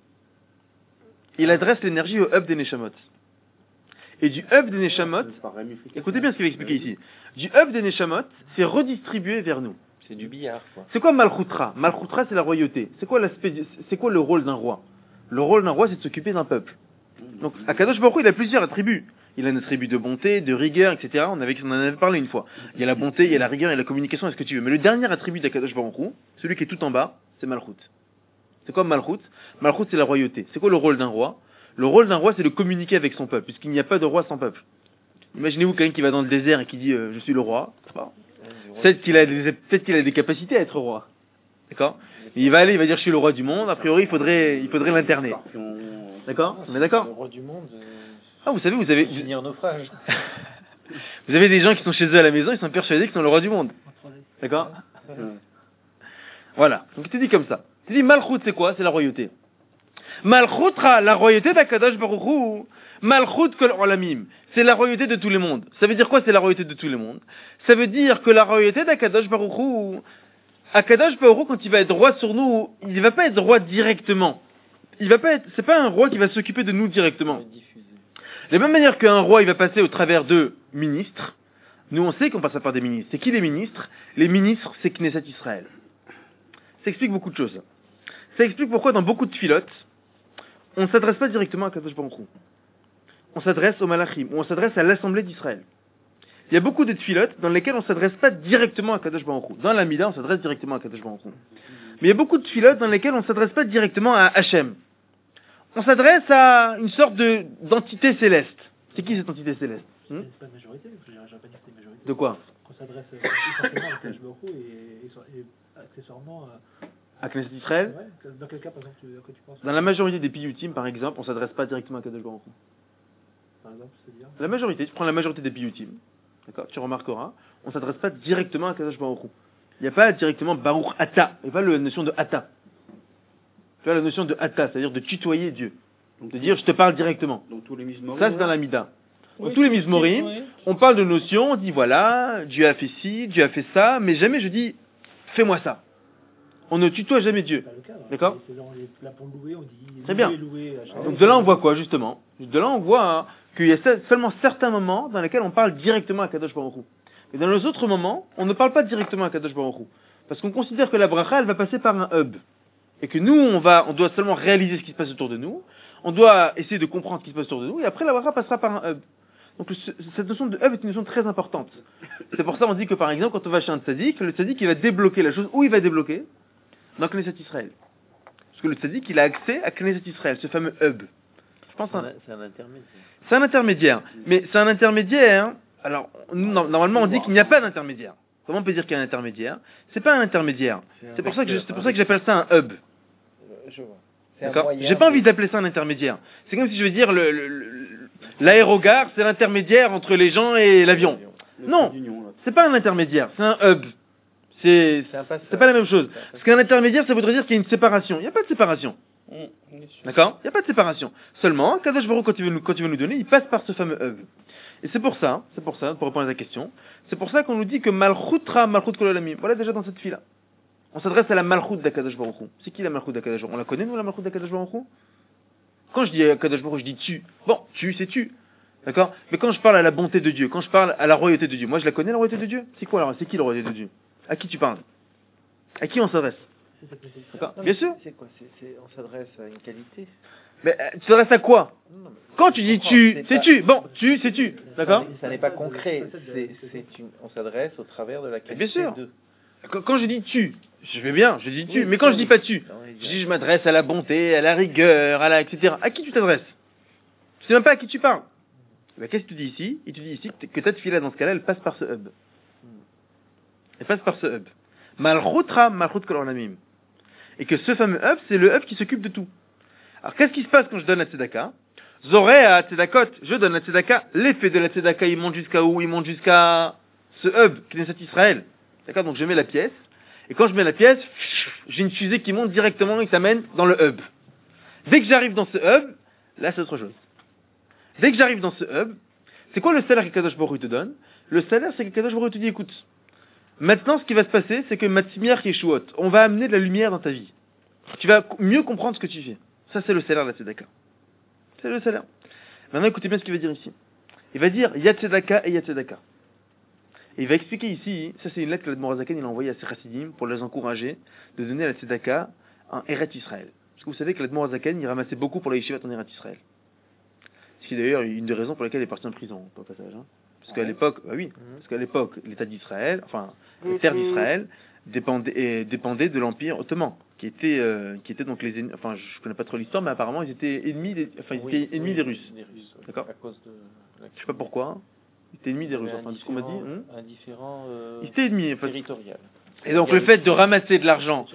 Il adresse l'énergie au hub des Neshamot. Et du hub des Neshamot, écoutez bien ce qu'il va expliquer ici. Du hub des Neshamot, c'est redistribué vers nous. C'est du billard, quoi. C'est quoi Malchutra? Malchutra, c'est la royauté. C'est quoi le rôle d'un roi? Le rôle d'un roi, c'est de s'occuper d'un peuple. Donc, Akadosh Baruch Hu, il a plusieurs attributs. Il a un attribut de bonté, de rigueur, etc. On en avait parlé une fois. Il y a la bonté, il y a la rigueur, il y a la communication, est-ce que tu veux. Mais le dernier attribut d'Akadosh Baruch Hu, celui qui est tout en bas, c'est Malchut. C'est quoi Malchut? Malchut, c'est la royauté. C'est quoi le rôle d'un roi? Le rôle d'un roi, c'est de communiquer avec son peuple, puisqu'il n'y a pas de roi sans peuple. Imaginez-vous quelqu'un qui va dans le désert et qui dit je suis le roi. Peut-être qu'il a des capacités à être roi. D'accord? Il va dire je suis le roi du monde. A priori, il faudrait l'interner. D'accord? On est d'accord? Le roi du monde. Ah, vous savez, vous avez finir naufrage. Vous avez des gens qui sont chez eux à la maison, ils sont persuadés qu'ils sont le roi du monde. D'accord? Voilà. Donc il te dit comme ça. Il te dit Malchut, c'est quoi? C'est la royauté. Malchutra, la royauté d'Akadosh Baruch Hu, Malchut kol olamim, c'est la royauté de tous les mondes. Ça veut dire quoi, c'est la royauté de tous les mondes? Ça veut dire que la royauté d'Akadosh Baruch Hu, Akadosh Baruch Hu, quand il va être roi sur nous, il va pas être roi directement. C'est pas un roi qui va s'occuper de nous directement. De la même manière qu'un roi, il va passer au travers de ministres, nous on sait qu'on passe par des ministres. C'est qui les ministres? Les ministres, c'est Knesset Israël. Ça explique beaucoup de choses. Ça explique pourquoi dans beaucoup de filotes, on ne s'adresse pas directement à Kadosh Baruch Hu. on s'adresse au Malachim, ou on s'adresse à l'Assemblée d'Israël. Il y a beaucoup de tfilotes dans lesquelles on s'adresse pas directement à Kadosh Baruch Hu. Dans la Mida, on s'adresse directement à Kadosh Baruch Hu. Mais il y a beaucoup de tfilotes dans lesquelles on s'adresse pas directement à Hachem. On s'adresse à une sorte d'entité céleste. C'est qui cette entité céleste? C'est pas une majorité, parce que j'aurais pas dit que c'était une majorité. De quoi? Qu'on s'adresse essentiellement à Kadosh Baruch Hu et accessoirement à Knesset Israël? Ouais. Dans quel cas, par exemple, que tu penses? Dans la majorité des piyutim, par exemple, on s'adresse pas directement à Kadosh Baruch Hu. Par exemple, c'est-à-dire La majorité, tu prends la majorité des piyutim, d'accord? Tu remarqueras, on s'adresse pas directement à Kadosh Baruch Hu. Il n'y a pas directement Baruch Ata, il n'y a pas la notion de Ata. Tu vois la notion de Ata, c'est-à-dire de tutoyer Dieu. Donc, de dire je te parle directement. Donc tous les mizmorim. Ça c'est dans la Mida. Dans tous les mizmorim, on parle de notions, on dit voilà, Dieu a fait ci, Dieu a fait ça, mais jamais je dis fais-moi ça. On ne tutoie jamais Dieu. D'accord? Là pour louer, on dit très bien. Louer, donc de là on voit quoi justement? De là on voit qu'il y a seulement certains moments dans lesquels on parle directement à Kadosh Baruch Hu. Et dans les autres moments, on ne parle pas directement à Kadosh Baruch Hu. Parce qu'on considère que la bracha, elle va passer par un hub. Et que nous, on doit seulement réaliser ce qui se passe autour de nous. On doit essayer de comprendre ce qui se passe autour de nous. Et après, la bracha passera par un hub. Donc cette notion de hub est une notion très importante. C'est pour ça qu'on dit que par exemple, quand on va chez un tzaddik, le tzaddik il va débloquer la chose. Où il va débloquer? Dans Knesset Israël. Parce que le tzaddik il a accès à Knesset Israël, ce fameux hub. Je pense c'est un intermédiaire. C'est un intermédiaire. Mais c'est un intermédiaire. Alors, nous, normalement, on dit qu'il n'y a pas d'intermédiaire. Comment on peut dire qu'il y a un intermédiaire? C'est pas un intermédiaire. C'est pour ça que j'appelle ça un hub. Je vois. D'accord? J'ai pas envie d'appeler ça un intermédiaire. C'est comme si je veux dire l'aérogare, c'est l'intermédiaire entre les gens et l'avion. Non, c'est pas un intermédiaire, c'est un hub. C'est pas la même chose. Parce qu'un intermédiaire, ça voudrait dire qu'il y a une séparation. Il n'y a pas de séparation. D'accord? Il n'y a pas de séparation. Seulement, Kadosh Baruch Hu, quand il veut nous donner, il passe par ce fameux hub. Et c'est pour ça, pour répondre à ta question, c'est pour ça qu'on nous dit que Malchutra, Malchut Kol Olamim. Voilà déjà dans cette fille-là. On s'adresse à la Malchut d'Akadosh Baruch Hu. C'est qui la Malchut d'Akadosh Baruch Hu? On la connaît, nous, la Malchut d'Akadosh Baruch Hu? Quand je dis Akadosh Baruch Hu, je dis tu. Bon, tu, c'est tu. D'accord? Mais quand je parle à la bonté de Dieu, quand je parle à la royauté de Dieu, moi je la connais, la royauté de Dieu? C'est quoi alors? C'est qui la royauté de Dieu? À qui tu parles? À qui on s'adresse? D'accord? Bien sûr. C'est quoi? On s'adresse à une qualité. Mais tu t'adresses à quoi? Quand tu dis tu, c'est tu. Bon, tu, c'est tu. D'accord? Ça n'est pas concret. On s'adresse au travers de la qualité. Bien sûr. Quand je dis tu, je vais bien, je dis tu. Mais quand je dis pas tu, je dis je m'adresse à la bonté, à la rigueur, etc. À qui tu t'adresses? Tu sais même pas à qui tu parles. Mais qu'est-ce que tu dis ici? Il te dit ici que ta fille là, dans ce cas-là, elle passe par ce hub. Elle passe par ce hub. Malchutra, Malchut Kol Olamim. Et que ce fameux hub, c'est le hub qui s'occupe de tout. Alors, qu'est-ce qui se passe quand je donne la tzedaka? Zoré à tzedakot, je donne la tzedaka. L'effet de la tzedaka, il monte jusqu'à où? Il monte jusqu'à ce hub, Knesset Israël. D'accord? Donc, je mets la pièce. Et quand je mets la pièce, j'ai une fusée qui monte directement et qui s'amène dans le hub. Dès que j'arrive dans ce hub, là, c'est autre chose. Dès que j'arrive dans ce hub, c'est quoi le salaire que Kadosh Baruch Hu te donne? Le salaire, c'est que Kadosh Baruch Hu te dit, écoute, maintenant, ce qui va se passer, c'est que Matzimiach Yeshuot, on va amener de la lumière dans ta vie. Tu vas mieux comprendre ce que tu fais. Ça, c'est le salaire de la tzedaka. C'est le salaire. Maintenant, écoutez bien ce qu'il va dire ici. Il va dire Yad tzedaka et Yad tzedaka. Et il va expliquer ici, ça c'est une lettre que l'Admor HaZaken il a envoyée à ses chassidim pour les encourager de donner la tzedaka en Eretz Israël. Parce que vous savez que l'Admor HaZaken il ramassait beaucoup pour la yeshivat en Eretz Israël. Ce qui est d'ailleurs une des raisons pour lesquelles il est parti en prison, au passage. Hein. Parce qu'à l'époque, parce qu'à l'époque, l'État d'Israël, enfin, les terres d'Israël, dépendaient de l'Empire ottoman, qui était donc les ennemis, enfin, je connais pas trop l'histoire, mais apparemment, ils étaient ennemis des Russes. D'accord? À cause de je sais pas pourquoi. Ils étaient ennemis des Russes, enfin, de ce qu'on m'a dit. Indifférent, ils étaient ennemis, en fait. territorial. Et donc, le fait de ramasser de l'argent,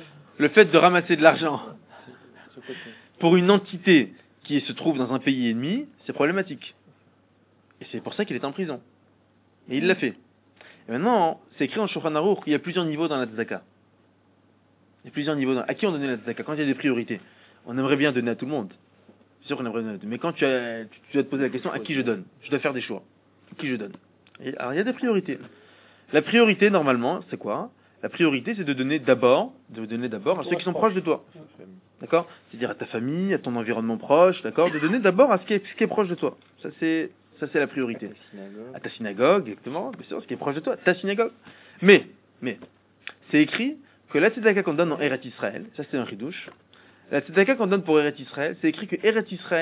pour une entité qui se trouve dans un pays ennemi, c'est problématique. Et c'est pour ça qu'il est en prison. Et il l'a fait. Et maintenant, c'est écrit en Shulchan Aruch qu'il y a plusieurs niveaux dans la tzedaka. Il y a plusieurs niveaux. À qui on donne la tzedaka? Quand il y a des priorités. On aimerait bien donner à tout le monde. C'est sûr qu'on aimerait donner à tout le monde. Mais quand tu dois te poser la question, à qui je donne? Je dois faire des choix. À qui je donne? Alors, il y a des priorités. La priorité, normalement, c'est quoi? La priorité, c'est de donner d'abord à ceux qui sont proches de toi. D'accord? C'est-à-dire à ta famille, à ton environnement proche, d'accord? De donner d'abord à ce qui est proche de toi. Ça, c'est la priorité. À ta synagogue, exactement, bien sûr, ce qui est proche de toi, ta synagogue. Mais, c'est écrit que la tzedaka qu'on donne en Eretz Israël, ça c'est un ridouche, la tzedaka qu'on donne pour Eretz Israël, c'est écrit que Eretz Israël,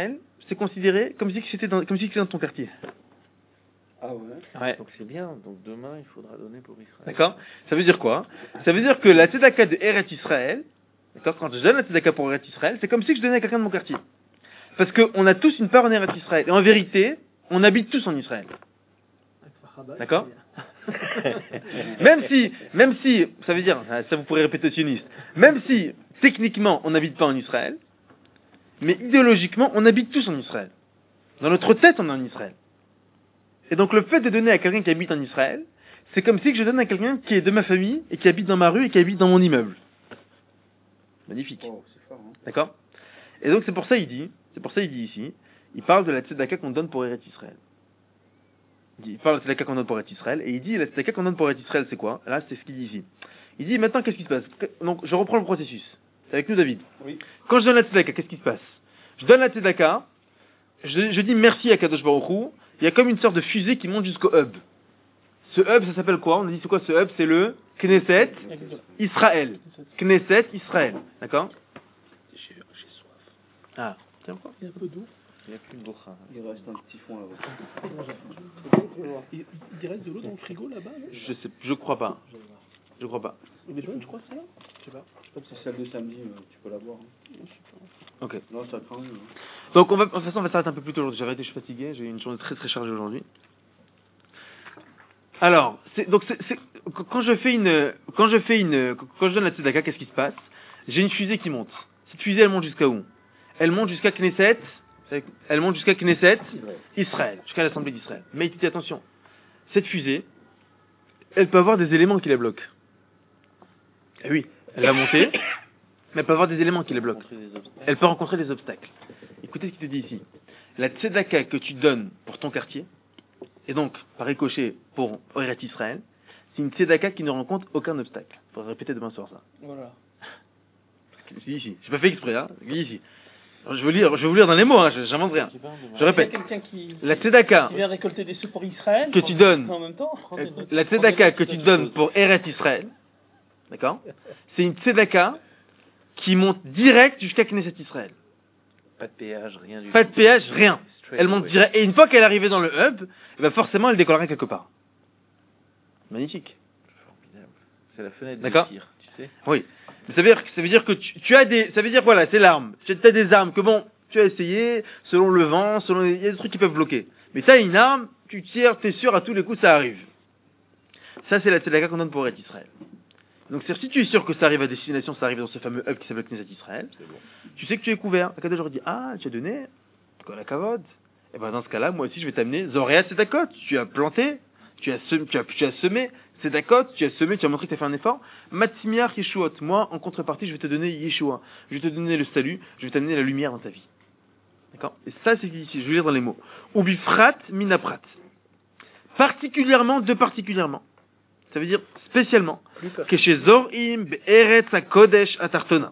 c'est considéré comme si c'était dans ton quartier. Ah ouais. Ouais. Donc c'est bien, donc demain il faudra donner pour Israël. D'accord? Ça veut dire quoi? Ça veut dire que la tzedaka de Eretz Israël, d'accord, quand je donne la tzedaka pour Eretz Israël, c'est comme si je donnais à quelqu'un de mon quartier. Parce qu'on a tous une part en Eretz Israël. Et en vérité, on habite tous en Israël. D'accord? même si, ça veut dire, ça vous pourrez répéter sioniste, même si, techniquement, on n'habite pas en Israël, mais idéologiquement, on habite tous en Israël. Dans notre tête, on est en Israël. Et donc, le fait de donner à quelqu'un qui habite en Israël, c'est comme si je donne à quelqu'un qui est de ma famille, et qui habite dans ma rue, et qui habite dans mon immeuble. Magnifique. Oh, c'est fort, hein. D'accord? Et donc, c'est pour ça il dit ici, il parle de la tzedaka qu'on donne pour Eretz Israël. Il parle de la tzedaka qu'on donne pour Eretz Israël, et il dit, la tzedaka qu'on donne pour Eretz Israël, c'est quoi? Là, c'est ce qu'il dit ici. Il dit, maintenant, qu'est-ce qui se passe? Donc, je reprends le processus. C'est avec nous, David. Oui. Quand je donne la tzedaka, qu'est-ce qui se passe? Je donne la tzedaka, je dis merci à Kadosh Baruch Hu, il y a comme une sorte de fusée qui monte jusqu'au hub. Ce hub, ça s'appelle quoi? On a dit, c'est quoi ce hub? C'est le Knesset Israël. Knesset Israël. D'accord? J'ai soif. Ah, tiens quoi? Il y a un peu d'eau. Il n'y a plus de bocha. Il reste un petit fond là-bas. Il reste de l'eau dans le frigo là-bas, non? Je crois pas. Je crois pas. Mais je crois ça. Je sais pas. C'est celle de samedi, tu peux la boire. Hein. Ok. Non, ça craint. Donc, de toute façon, on va s'arrêter un peu plus tôt aujourd'hui. J'ai arrêté, je suis fatigué. J'ai eu une journée très très chargée aujourd'hui. Alors, quand je donne la tzedaka, qu'est-ce qui se passe? J'ai une fusée qui monte. Cette fusée, elle monte jusqu'à où? Elle monte jusqu'à Knesset. Elle monte jusqu'à Knesset Israël, jusqu'à l'Assemblée d'Israël. Mais écoutez, attention. Cette fusée, elle peut avoir des éléments qui la bloquent. Eh oui, elle va monter, mais elle peut avoir des éléments qui la bloquent. Elle peut rencontrer des obstacles. Écoutez ce qu'il te dit ici. La tzedaka que tu donnes pour ton quartier, et donc, par ricochet, pour Eretz Israël, c'est une tzedaka qui ne rencontre aucun obstacle. Il faudra répéter demain soir ça. Voilà. Je dis ici. J'ai pas fait exprès, hein. Je dis ici. Alors, je vais vous lire dans les mots, hein. J'invente rien. Je répète. Il y a quelqu'un qui La tzedaka vient récolter des sous pour Israël. que tu donnes, En même temps. la tzedaka que tu donnes pour Eretz Israël, d'accord? C'est une tzedaka qui monte direct jusqu'à Knesset Israël. Pas de péage, rien du tout. Pas de péage, rien. Straight Elle monte away. direct. Et une fois qu'elle est arrivée dans le hub, eh ben forcément, elle décollera quelque part. Magnifique. Formidable. C'est la fenêtre D'accord. de tir, tu sais. Oui. Mais ça veut dire que tu as des, ça veut dire voilà, c'est l'arme. Tu as des armes que bon, tu as essayé, selon le vent, il y a des trucs qui peuvent bloquer. Mais tu as une arme, tu tires, t'es sûr, à tous les coups, ça arrive. Ça, c'est la tzedaka qu'on donne pour Eretz Israël. Donc, si tu es sûr que ça arrive à destination, ça arrive dans ce fameux hub qui s'appelle Knesset Israël, tu sais que tu es couvert. Akadosh leur dit, ah, tu as donné, kol hakavod. Et ben, dans ce cas-là, moi aussi, je vais t'amener Zoréa Tzedakot. Tu as planté, tu as semé Tzedakot, tu as semé, tu as montré que tu as fait un effort. Matzimiach Yeshuot. Moi, en contrepartie, je vais te donner Yeshua. Je vais te donner le salut, je vais t'amener la lumière dans ta vie. D'accord? Et ça, c'est ici, je vais lire dans les mots. Ubifrat minaprat. Particulièrement, de particulièrement. Ça veut dire spécialement. Que chez Zorim be'eretz hakodesh atartona.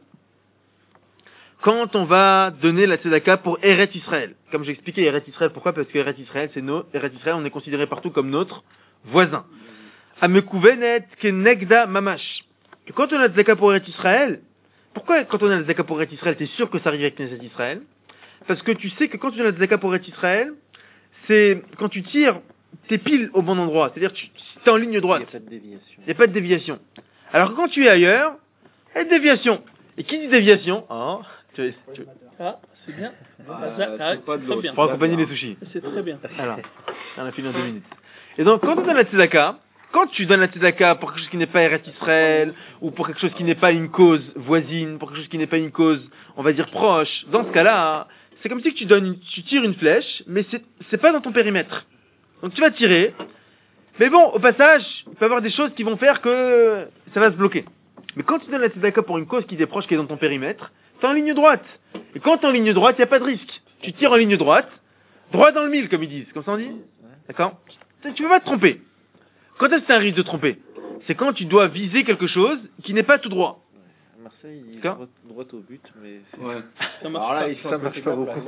Quand on va donner la tzedaka pour Eretz Israël. Comme j'ai expliqué Eretz Israël, pourquoi? Parce que Eretz Israël, Eretz Israël, on est considéré partout comme notre voisin. Amekuvenet kenegda mamash. Et quand on a la tzedaka pour Eretz Israël, pourquoi quand on a la tzedaka pour Eretz Israël, t'es sûr que ça arrive avec Knesset Israël? Parce que tu sais que quand tu donnes la tzedaka pour Eretz Israël, c'est quand tu tires, t'es pile au bon endroit. C'est-à-dire que t'es en ligne droite. Il n'y a pas de déviation. Il n'y a pas de déviation. Alors que quand tu es ailleurs, il y a une déviation. Et qui dit déviation? Ah, Ah, c'est bien. c'est pas de l'eau. Très bien. pour accompagner les sushis. C'est très bien. Alors, on a fini en 2 minutes. Et donc, quand on donne la tzedaka, quand tu donnes la tzedaka pour quelque chose qui n'est pas Eretz Israël, ou pour quelque chose qui n'est pas une cause voisine, pour quelque chose qui n'est pas une cause, on va dire, proche, dans ce cas-là, c'est comme si que tu tires une flèche, mais c'est pas dans ton périmètre. Donc tu vas tirer, mais bon, au passage, il peut y avoir des choses qui vont faire que ça va se bloquer. Mais quand tu donnes la tzedaka pour une cause qui est proche, qui est dans ton périmètre, t'es en ligne droite. Et quand t'es en ligne droite, il n'y a pas de risque. Tu tires en ligne droite, droit dans le mille, comme ils disent, comme ça on dit. D'accord? Tu peux pas te tromper. Quand est-ce que c'est un risque de tromper? C'est quand tu dois viser quelque chose qui n'est pas tout droit. À Marseille, il est D'accord. droit au but, mais Ouais. Ça marche Alors là, pas. il faut ça marche pas beaucoup.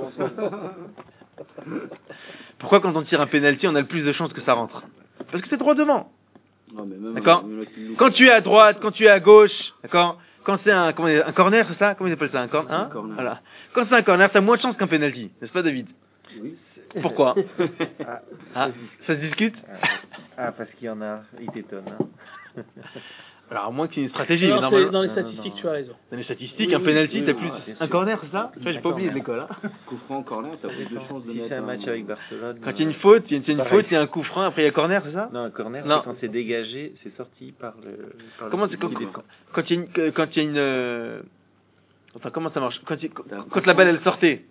Pourquoi quand on tire un penalty, on a le plus de chances que ça rentre? Parce que c'est droit devant. Non, mais même D'accord. même là, qui nous- Quand tu es à droite, quand tu es à gauche, d'accord? quand c'est un corner, c'est ça? Comment ils appellent ça? Un corner? Hein? Corner. Voilà. Quand c'est un corner, t'as moins de chance qu'un penalty. N'est-ce pas, David? Oui. Pourquoi? Ah, Ça se discute? parce qu'il y en a, il t'étonne. Hein. Alors, à moins qu'il y ait une stratégie. Alors, mais normalement- c'est dans les Non, statistiques, non. tu as raison. Dans les statistiques, un penalty, t'as plus. bien Un sûr. corner, c'est ça? Tu vois, j'ai pas oublié de l'école, hein. Coup franc, corner, t'as plus de chances de Si mettre c'est un match avec Barcelone. Quand il y a une faute, il y a une pareil. faute, il y a un coup franc, après il y a corner, c'est ça? Non, un corner, Non. c'est quand c'est dégagé, c'est sorti par le. Comment c'est quand il y a une enfin, comment ça marche? Quand la balle elle sortait,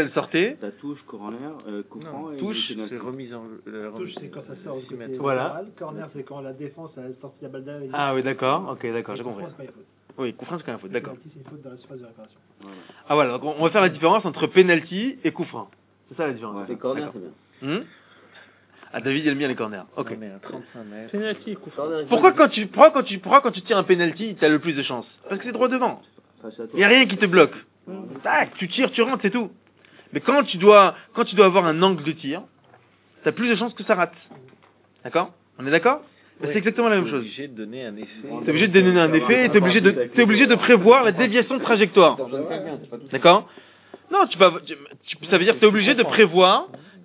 Ta touche, corner, coup franc Non, et touche, penalty. c'est remise en. Touche, c'est quand ça sort au 6 côté mètres. Voilà. latéral. Corner, c'est quand la défense a sorti la balle derrière. Ah oui, d'accord, ok, d'accord, j'ai Coup compris. franc, c'est pas une faute. Oui, coup franc c'est quand même faute, d'accord. Penalty, c'est une faute dans la surface de réparation. Voilà. Ah voilà, donc on va faire la différence entre penalty et coup franc. C'est ça la différence. Ouais. Les corners, D'accord. c'est bien. Ah, David il aime bien les corners. Ok. Non, mais à 35 mètres. Penalty et coup franc. Corner, Pourquoi quand tu tires un penalty, t'as le plus de chance? Parce que c'est droit devant. Face à toi. Il y a rien qui te bloque. Tac, tu tires, tu rentres, c'est tout. Mais quand tu dois avoir un angle de tir, t'as plus de chances que ça rate. D'accord? On est d'accord? C'est exactement la même T'es chose. obligé de donner un effet. T'es obligé de donner un effet et t'es obligé de prévoir la déviation de trajectoire. D'accord? Non, ça veut dire que t'es obligé de prévoir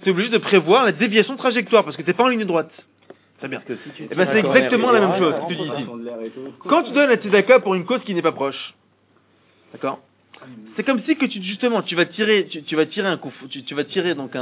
la déviation de trajectoire parce que t'es pas en ligne droite. C'est bien. Parce que si tu Eh ben, c'est exactement la même chose que tu dis ici. De l'air et tout. Quand tu donnes la tzedaka pour une cause qui n'est pas proche, d'accord? C'est comme si que tu vas tirer un coup, tu vas tirer donc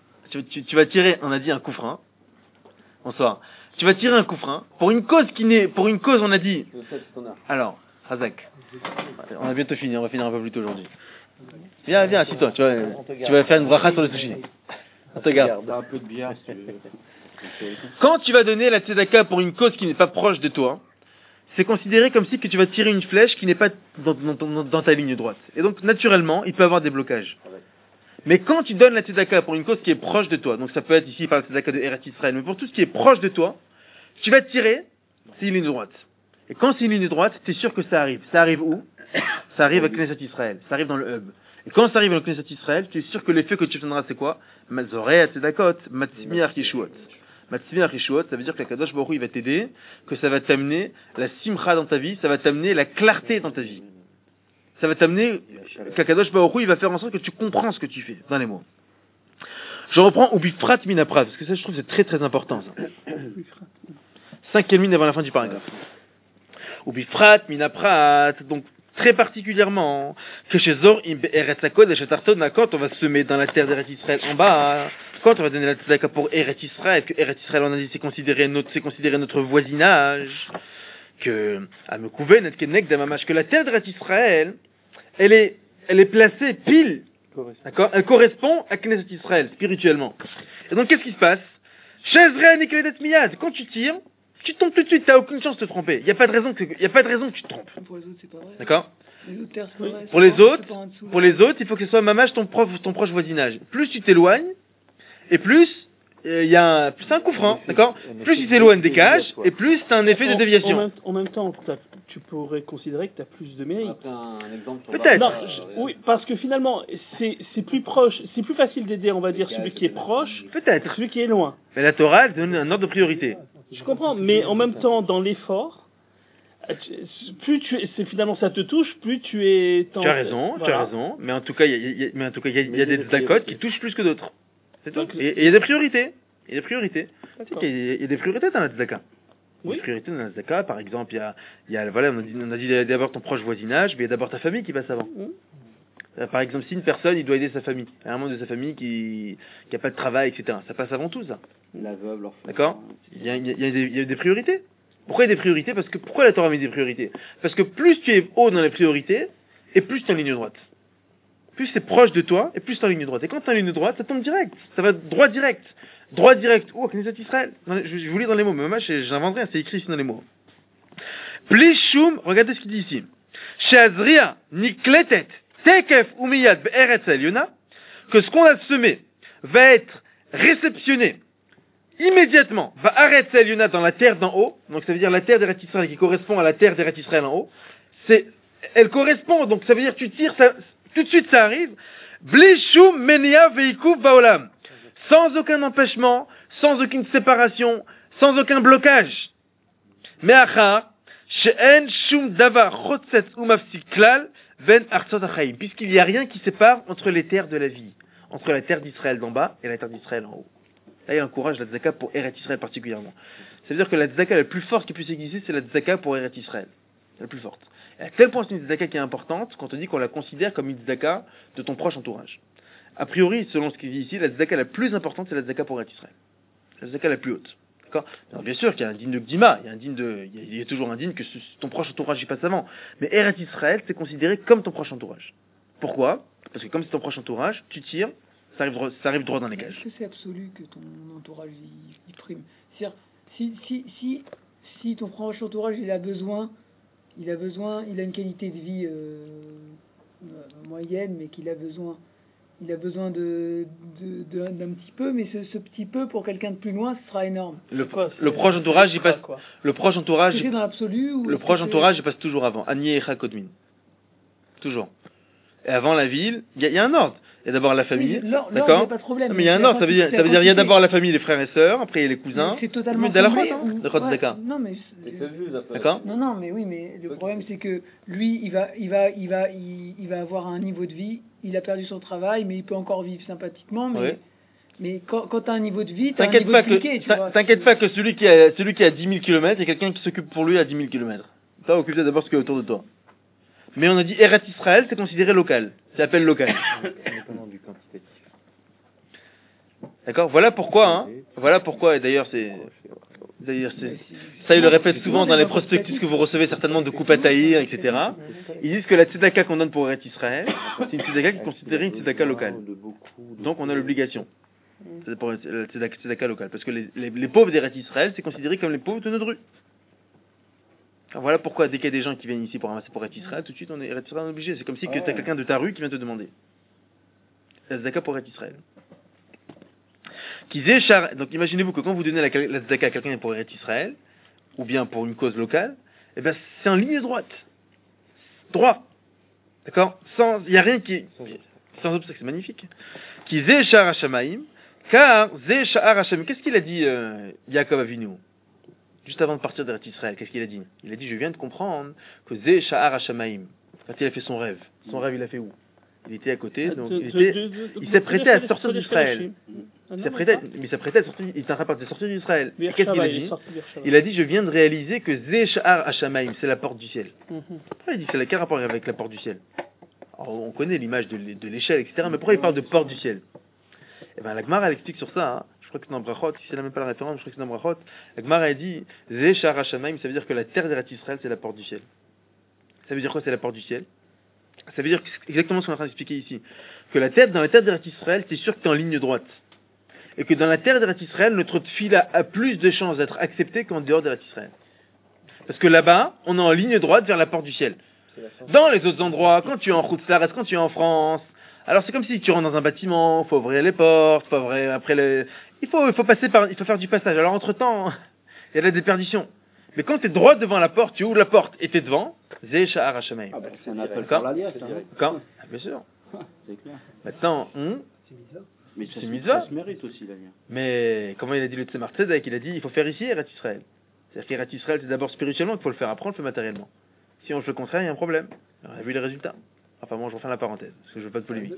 tu vas tirer, on a dit un coup franc. Bonsoir. Tu vas tirer un coup franc pour une cause on a dit. Alors, Razak. On a bientôt fini, on va finir un peu plus tôt aujourd'hui. Viens, assis-toi, tu vas faire une bracha sur le sushi. On te garde. T'as un peu de bière si tu veux. Quand tu vas donner la tzedaka pour une cause qui n'est pas proche de toi, c'est considéré comme si que tu vas tirer une flèche qui n'est pas dans ta ligne droite. Et donc, naturellement, il peut y avoir des blocages. Mais quand tu donnes la tzedaka pour une cause qui est proche de toi, donc ça peut être ici par la tzedaka de Eretz Israël, mais pour tout ce qui est proche de toi, tu vas tirer, c'est une ligne droite. Et quand c'est une ligne droite, tu es sûr que ça arrive. Ça arrive où? Ça arrive à Knesset Israël. Ça arrive dans le hub. Et quand ça arrive dans le Knesset Israël, tu es sûr que l'effet que tu obtiendras, c'est quoi? Mazoreh tzedakot, matzmiach yeshuot. Matzmiach yeshuot, ça veut dire que la Kadosh Baruch Hu, il va t'aider, que ça va t'amener la simcha dans ta vie, ça va t'amener la clarté dans ta vie. Ça va t'amener, qu'Akadosh Baruch Hu, il va faire en sorte que tu comprends ce que tu fais, dans les mots. Je reprends Ubifrat Minaprat, parce que ça, je trouve, c'est très très important, ça. 5e ligne avant la fin du paragraphe. Ubifrat Minaprat, donc, très particulièrement, que chez Zor, Eretz HaKod, et chez Tartona, quand on va semer dans la terre d'Eretz Israël en bas, quand on va donner la tzedaka pour Eretz Israël, que Eretz Israël, on a dit, c'est considéré notre voisinage, que, à me couver, que la terre d'Eretz Israël, elle est placée pile, d'accord? Elle correspond à Knesset Israël, spirituellement. Et donc, qu'est-ce qui se passe? Quand tu tires, tu tombes tout de suite, t'as aucune chance de te tromper. Il n'y a pas de raison que tu te trompes. Pour les autres, c'est pas vrai. D'accord? Les autres terres, c'est vrai. Pour les autres, C'est pas en dessous, Pour là. les autres, il faut que ce soit mamache ton proche voisinage. Plus tu t'éloignes, et plus il y a plus un coup franc, d'accord? Plus tu t'éloignes des cages, et plus tu as un effet de déviation. En même temps, tu pourrais considérer que tu as plus de mérite. Un exemple. Peut-être. Non, oui, parce que finalement, c'est plus proche, c'est plus facile d'aider, on va dire, celui qui est proche, que Peut-être. celui qui est loin. Mais la Torah, elle donne un ordre de priorité. Je comprends, mais en même temps, dans l'effort, plus finalement ça te touche, plus tu es... Tu as raison, mais en tout cas, il y a des tzedakot qui touchent plus que d'autres. C'est tout. Donc, Et il y a des priorités. Il y a des priorités. D'accord. Tu sais qu'il y a des priorités dans la tzedaka. Il y a Oui. des priorités dans la tzedaka, par exemple, il y a voilà, on a dit d'abord ton proche voisinage, mais il y a d'abord ta famille qui passe avant. Par exemple, si une personne, il doit aider sa famille, il y a un membre de sa famille qui a pas de travail, etc. Ça passe avant tout, ça. La veuve, l'orphelin. D'accord? Il y a des priorités. Pourquoi il y a des priorités? Parce que pourquoi la Torah met des priorités? Parce que plus tu es haut dans les priorités, et plus tu es en ligne droite. Plus c'est proche de toi, et plus tu es en ligne droite. Et quand tu es en ligne droite, ça tombe direct. Ça va droit direct. Droit direct. Oh, Knesset Israël. Je vous lis dans les mots, mais moi, j'invente rien, c'est écrit ici dans les mots. Plishum, regardez ce qu'il dit ici. Shazria, nikletet, tekef umiyad be'eretz Eliona, que ce qu'on a semé va être réceptionné immédiatement, va arrêter Eliona dans la terre d'en haut, donc ça veut dire la terre d'Eretz Israël qui correspond à la terre d'Eretz Israël en haut, elle correspond, donc ça veut dire tu tires, tout de suite ça arrive, blishum menia veikuv baolam, sans aucun empêchement, sans aucune séparation, sans aucun blocage. Mais achar, She'en shum davar chotzetz umafsik klal ben artzot hachaim, puisqu'il n'y a rien qui sépare entre les terres de la vie, entre la terre d'Israël d'en bas et la terre d'Israël en haut. Là, il encourage la tzedaka pour Eretz Israël particulièrement. Ça veut dire que la tzedaka la plus forte qui puisse exister, c'est la tzedaka pour Eretz Israël. La plus forte. Et à quel point c'est une tzedaka qui est importante quand on dit qu'on la considère comme une tzedaka de ton proche entourage. A priori, selon ce qui est dit ici, la tzedaka la plus importante, c'est la tzedaka pour Eretz Israël. La tzedaka la plus haute. D'accord ? Alors, bien sûr qu'il y a un digne de Gdima, il y a toujours un digne que ton proche entourage y passe avant. Mais Eretz Israël, c'est considéré comme ton proche entourage. Pourquoi ? Parce que comme c'est ton proche entourage, tu tires, ça arrive droit dans les cages. Est-ce que c'est absolu que ton entourage il prime? C'est-à-dire, si ton proche entourage il a une qualité de vie moyenne, mais qu'il a besoin d'un petit peu, mais ce petit peu pour quelqu'un de plus loin, ce sera énorme. Le proche entourage, il passe. Le proche entourage, c'est dans l'absolu ou le proche entourage, il passe toujours avant. Anié et Chakodmin. Toujours. Et avant la ville, il y a un ordre. Il y a d'abord la famille, d'accord? Il n'y a pas de problème. Non, mais il y a un ordre, ça veut dire il y a d'abord la famille, les frères et sœurs, après il y a les cousins. C'est totalement d'accord. Non mais d'accord? Non mais oui, mais le problème c'est que lui il va avoir un niveau de vie, il a perdu son travail mais il peut encore vivre sympathiquement mais quand tu as un niveau de vie, tu as un niveau de cliquet, tu vois. T'inquiète pas que celui qui a 10 000 km, il y a quelqu'un qui s'occupe pour lui à 10 000 km. Toi, occupe-toi d'abord ce qui est autour de toi. Mais on a dit Eretz Israël, c'est considéré local. Ça s'appelle local. Du quantitatif. D'accord? Voilà pourquoi, et d'ailleurs, ça, il le répète souvent dans les prospectus que vous recevez certainement de Coupe à Taïr, etc. Ils disent que la tzedaka qu'on donne pour Eretz Israël, c'est une tzedaka qui est considérée une tzedaka locale. Donc on a l'obligation. C'est pour la tzedaka locale. Parce que les pauvres d'Eretz Israël, c'est considéré comme les pauvres de notre rue. Alors voilà pourquoi dès qu'il y a des gens qui viennent ici pour ramasser pour Eretz Israël, tout de suite on est Eretz Israël obligé. C'est comme si tu as quelqu'un de ta rue qui vient te demander. La tzedaka pour Eretz Israël. Donc imaginez-vous que quand vous donnez la tzedaka à quelqu'un pour Eretz Israël, ou bien pour une cause locale, eh ben c'est en ligne droite. Droit. D'accord? Il n'y a rien qui... Sans obstacle, c'est magnifique. Qui Sha'ar Hashamaim, car Sha'ar Hashamaim. Qu'est-ce qu'il a dit Yaakov Avinu? Juste avant de partir d'Eretz Israël, qu'est-ce qu'il a dit? Il a dit, je viens de comprendre que Sha'ar Hashamaim, quand il a fait son rêve il a fait où? Il était à côté, donc il s'est prêté à sortir d'Israël. Il s'apprêtait à sortir, il était en train de sortir d'Israël. Et qu'est-ce qu'il a dit? Il a dit, je viens de réaliser que Sha'ar Hashamaim, c'est la porte du ciel. Pourquoi il dit, quel rapport avec la porte du ciel? Alors, on connaît l'image de l'échelle, etc., mais pourquoi il parle de porte du ciel? Eh ben, la Gemara, elle explique sur ça, hein. Je crois que c'est dans Brachot, si c'est même pas la référence, je crois que c'est dans Brachot. La Gemara, elle dit, Sha'ar Hashamaim, ça veut dire que la terre d'Eretz Israël, c'est la porte du ciel. Ça veut dire quoi, c'est la porte du ciel? Ça veut dire exactement ce qu'on est en train d'expliquer ici. Que dans la terre d'Eretz Israël, c'est sûr que tu es en ligne droite. Et que dans la terre d'Eretz Israël, notre tefila a plus de chances d'être acceptée qu'en dehors d'Eretz Israël. Parce que là-bas, on est en ligne droite vers la porte du ciel. Dans les autres endroits, quand tu es en Chutz-Laretz, quand tu es en France, alors c'est comme si tu rentres dans un bâtiment, il faut ouvrir les portes, il faut faire du passage. Alors entre-temps, il y a de la déperdition. Mais quand tu es droit devant la porte, tu ouvres la porte et tu es devant, Zé Sha'ar Hashamaim. Ah bah, c'est un appel par l'alias. Quand bien sûr. C'est clair. Maintenant, mais c'est mitzvah. Ça se mérite aussi, l'alias. Mais comment il a dit le Tzemar Tzedek? Il a dit, il faut faire ici Eretz Israël. C'est-à-dire qu'Eretz Israël, c'est d'abord spirituellement qu'il faut le faire, après on le fait matériellement. Si on fait le contraire, il y a un problème. Alors, on a vu les résultats. Enfin bon, je refais la parenthèse, parce que je veux pas de polémique.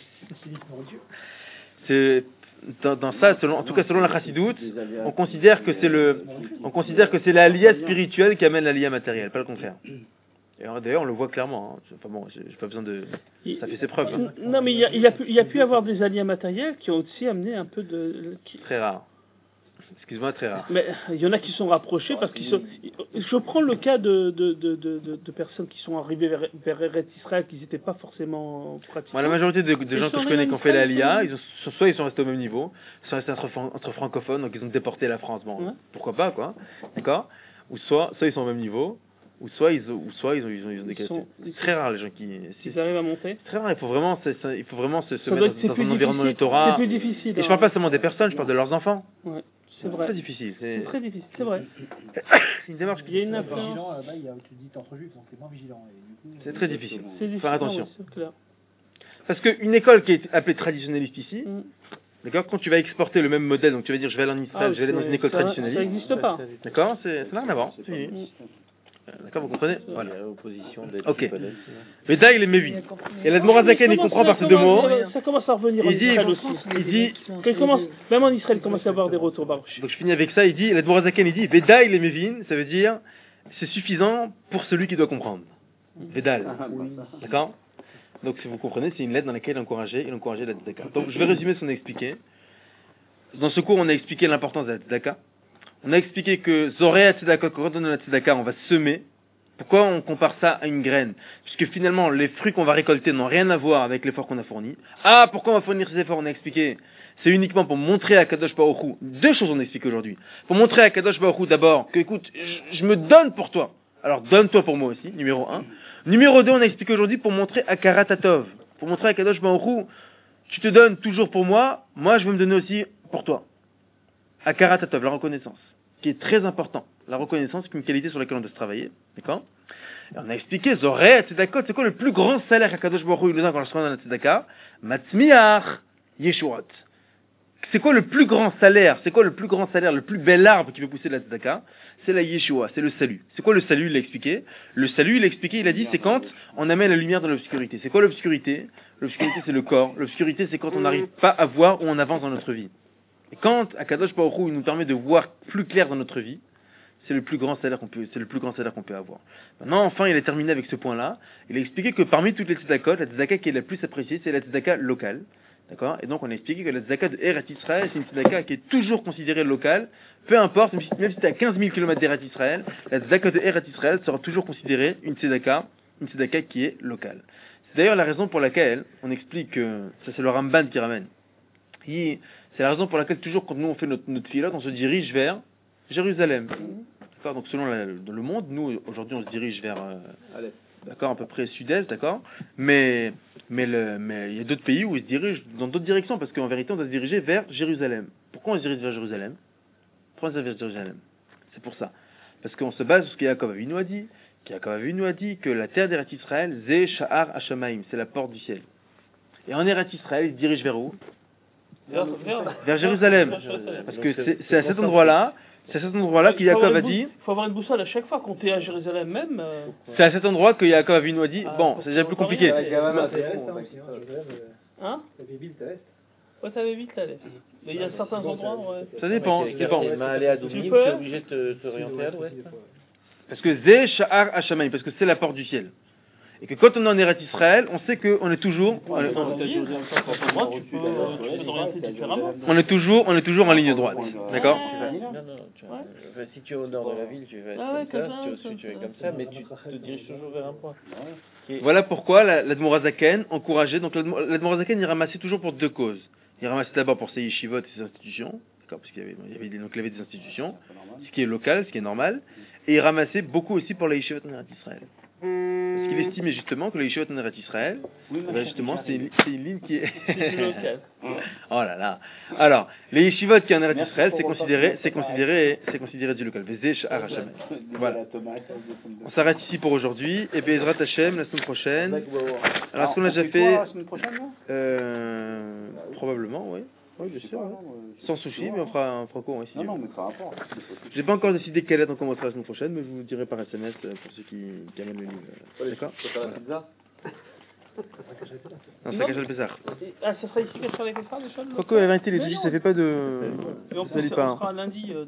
C'est dans ça, en tout cas selon la Chassidoute, on considère que c'est l'aliyah spirituelle qui amène l'aliyah matérielle, pas le contraire. Et d'ailleurs, on le voit clairement. Hein. Enfin bon, j'ai pas besoin de. Ça fait ses preuves. Hein. Non, mais il y a pu avoir des aliyahs matériels qui ont aussi amené un peu de. Très rare. Excuse-moi, très rare. Mais il y en a qui sont rapprochés parce qu'ils sont. Je prends le cas de personnes qui sont arrivées vers Eretz Israël qui n'étaient pas forcément pratiquants. Moi, la majorité de gens que je connais qui ont fait l'Aliyah, soit ils sont restés au même niveau, soit ils sont restés entre francophones, donc ils ont déporté la France. Bon, ouais. Pourquoi pas, quoi. D'accord? Ou soit ils sont au même niveau, ou soit ils ont des qualités. C'est très rare les gens qui. Ils arrivent à monter. C'est très rare. Il faut vraiment se mettre dans un environnement de Torah. C'est plus difficile. Et je parle pas seulement des personnes, je parle de leurs enfants. Ouais. C'est vrai. Très difficile. C'est très difficile, c'est vrai. C'est une démarche. Il y a une influence. Vigilant, là-bas, tu dis entre juifs, donc c'est moins vigilant. Et du coup, c'est très difficile. C'est difficile. Faire attention. Oui, c'est clair. Parce qu'une école qui est appelée traditionnaliste ici, d'accord, quand tu vas exporter le même modèle, donc tu vas dire je vais aller en Israël, je vais aller dans une école traditionnaliste. Ça n'existe pas. D'accord, c'est rien à voir. D'accord, vous comprenez? Voilà. Opposition des Ok. Veda, il est Mévi. Et l'Admorazaken, il comprend par ces deux mots. Ça commence à revenir en Israël aussi. Même en Israël, il commence à avoir des retours, Baruch. Donc je finis avec ça, il dit, l'Admorazaken, il dit, Veda, il est Mévin, ça veut dire, c'est suffisant pour celui qui doit comprendre. Vedal. D'accord? Donc si vous comprenez, c'est une lettre dans laquelle il encourageait la tzedaka. Donc je vais résumer ce qu'on a expliqué. Dans ce cours, on a expliqué l'importance de la tzedaka. On a expliqué que Zoré tzedaka, quand on donne la tzedaka, on va semer. Pourquoi on compare ça à une graine? Puisque finalement, les fruits qu'on va récolter n'ont rien à voir avec l'effort qu'on a fourni. Ah, pourquoi on va fournir ces efforts? On a expliqué. C'est uniquement pour montrer à Kadosh Baruch Hu. Deux choses on a expliqué aujourd'hui. Pour montrer à Kadosh Baruch Hu d'abord que, écoute, je me donne pour toi. Alors donne-toi pour moi aussi, numéro 1. Numéro 2, on a expliqué aujourd'hui pour montrer à Karatatov. Pour montrer à Kadosh Baruch Hu, tu te donnes toujours pour moi, moi je veux me donner aussi pour toi. À Karatatov, la reconnaissance, qui est très important. La reconnaissance, qui est une qualité sur laquelle on doit se travailler. D'accord? Et on a expliqué, Zoré, Tzedakot, c'est quoi le plus grand salaire qu'Akadosh Baruch Hu il nous donne quand on se rend dans la Tzedaka? Matzmiach Yeshuot. C'est quoi le plus grand salaire? C'est quoi le plus grand salaire, le plus bel arbre qui peut pousser de la Tzedaka? C'est la Yeshua, c'est le salut. C'est quoi le salut? Il l'a expliqué. Le salut, il l'a expliqué, il a dit, c'est quand on amène la lumière dans l'obscurité. C'est quoi l'obscurité? L'obscurité, c'est le corps. L'obscurité, c'est quand on n'arrive pas à voir où on avance dans notre vie. Et quand Akadosh Baruch Hu, il nous permet de voir plus clair dans notre vie, c'est le plus grand salaire qu'on peut avoir. Maintenant, enfin, il a terminé avec ce point-là. Il a expliqué que parmi toutes les tzedakot, la tzedaka qui est la plus appréciée, c'est la tzedaka locale. D'accord? Et donc, on a expliqué que la tzedaka de Eretz Israël, c'est une tzedaka qui est toujours considérée locale. Peu importe, même si tu es à 15 000 km d'Eretz Israël, la tzedaka de Eretz Israël sera toujours considérée une tzedaka qui est locale. C'est d'ailleurs la raison pour laquelle on explique que, ça c'est le Ramban qui ramène. C'est la raison pour laquelle toujours quand nous on fait notre filote, on se dirige vers Jérusalem. D'accord? Donc selon le monde, nous aujourd'hui on se dirige vers d'accord, à peu près sud-est, d'accord? Mais il y a d'autres pays où ils se dirigent dans d'autres directions, parce qu'en vérité on doit se diriger vers Jérusalem. Pourquoi on se dirige vers Jérusalem? Pourquoi on se dirige vers Jérusalem? C'est pour ça. Parce qu'on se base sur ce qu'Yaakov Avinu a dit. Yaakov Avinu a dit que la terre d'Eretz Israël, Zé Sha'ar Hashamaim, c'est la porte du ciel. Et en Eretz Israël, il se dirige vers où? Vers Jérusalem. Parce que c'est à cet endroit-là que Yaakov a dit. Il faut avoir une boussole à chaque fois quand tu es à Jérusalem même. C'est à cet endroit que Yaakov Avinu a dit. Bon, c'est déjà plus compliqué. Hein? T'avais vite à l'est. Ouais, t'avais vite à l'est. Mais il y a certains endroits, ouais. Ça dépend. Tu es obligé de t'orienter à l'ouest. Parce que Zé Sha'ar Hashamaim, parce que c'est la porte du ciel. Et que quand on est en Eretz Israël, on sait qu'on est toujours, on est toujours en ligne droite. D'accord? Si tu es au nord de la ville, tu vas être comme ça, si tu es au sud, tu vas être comme ça, mais tu te diriges toujours vers un point. Voilà pourquoi l'Admorazaken encourageait, donc l'Admorazaken il ramassait toujours pour deux causes. Il ramassait d'abord pour ses yeshivot et ses institutions, d'accord, parce qu'il y avait des institutions, ce qui est local, ce qui est normal, et il ramassait beaucoup aussi pour les yeshivot en Eretz Israël. Parce qu'il estimait justement que les yeshivot en Eretz Israël, justement, c'est une ligne qui est... Oh là là. Alors, les yeshivot qui en Eretz Israël, c'est considéré du local. Voilà. On s'arrête ici pour aujourd'hui, et Bezrat Hashem, la semaine prochaine. Alors, ce qu'on a déjà fait... Probablement, oui. Oui, bien sûr. Sans souci, mais on fera quoi ici. Non, mais ça rapporte. J'ai pas encore décidé quelle lettre on commencera la semaine prochaine, mais je vous dirai par SMS pour ceux qui amènent le livre. D'accord? la pizza? Non, ça cache le Pessah. Ah, ça sera ici qu'elle sera avec les femmes, Quoique, la vérité, les deux, ça fait pas de... Et on sera lundi.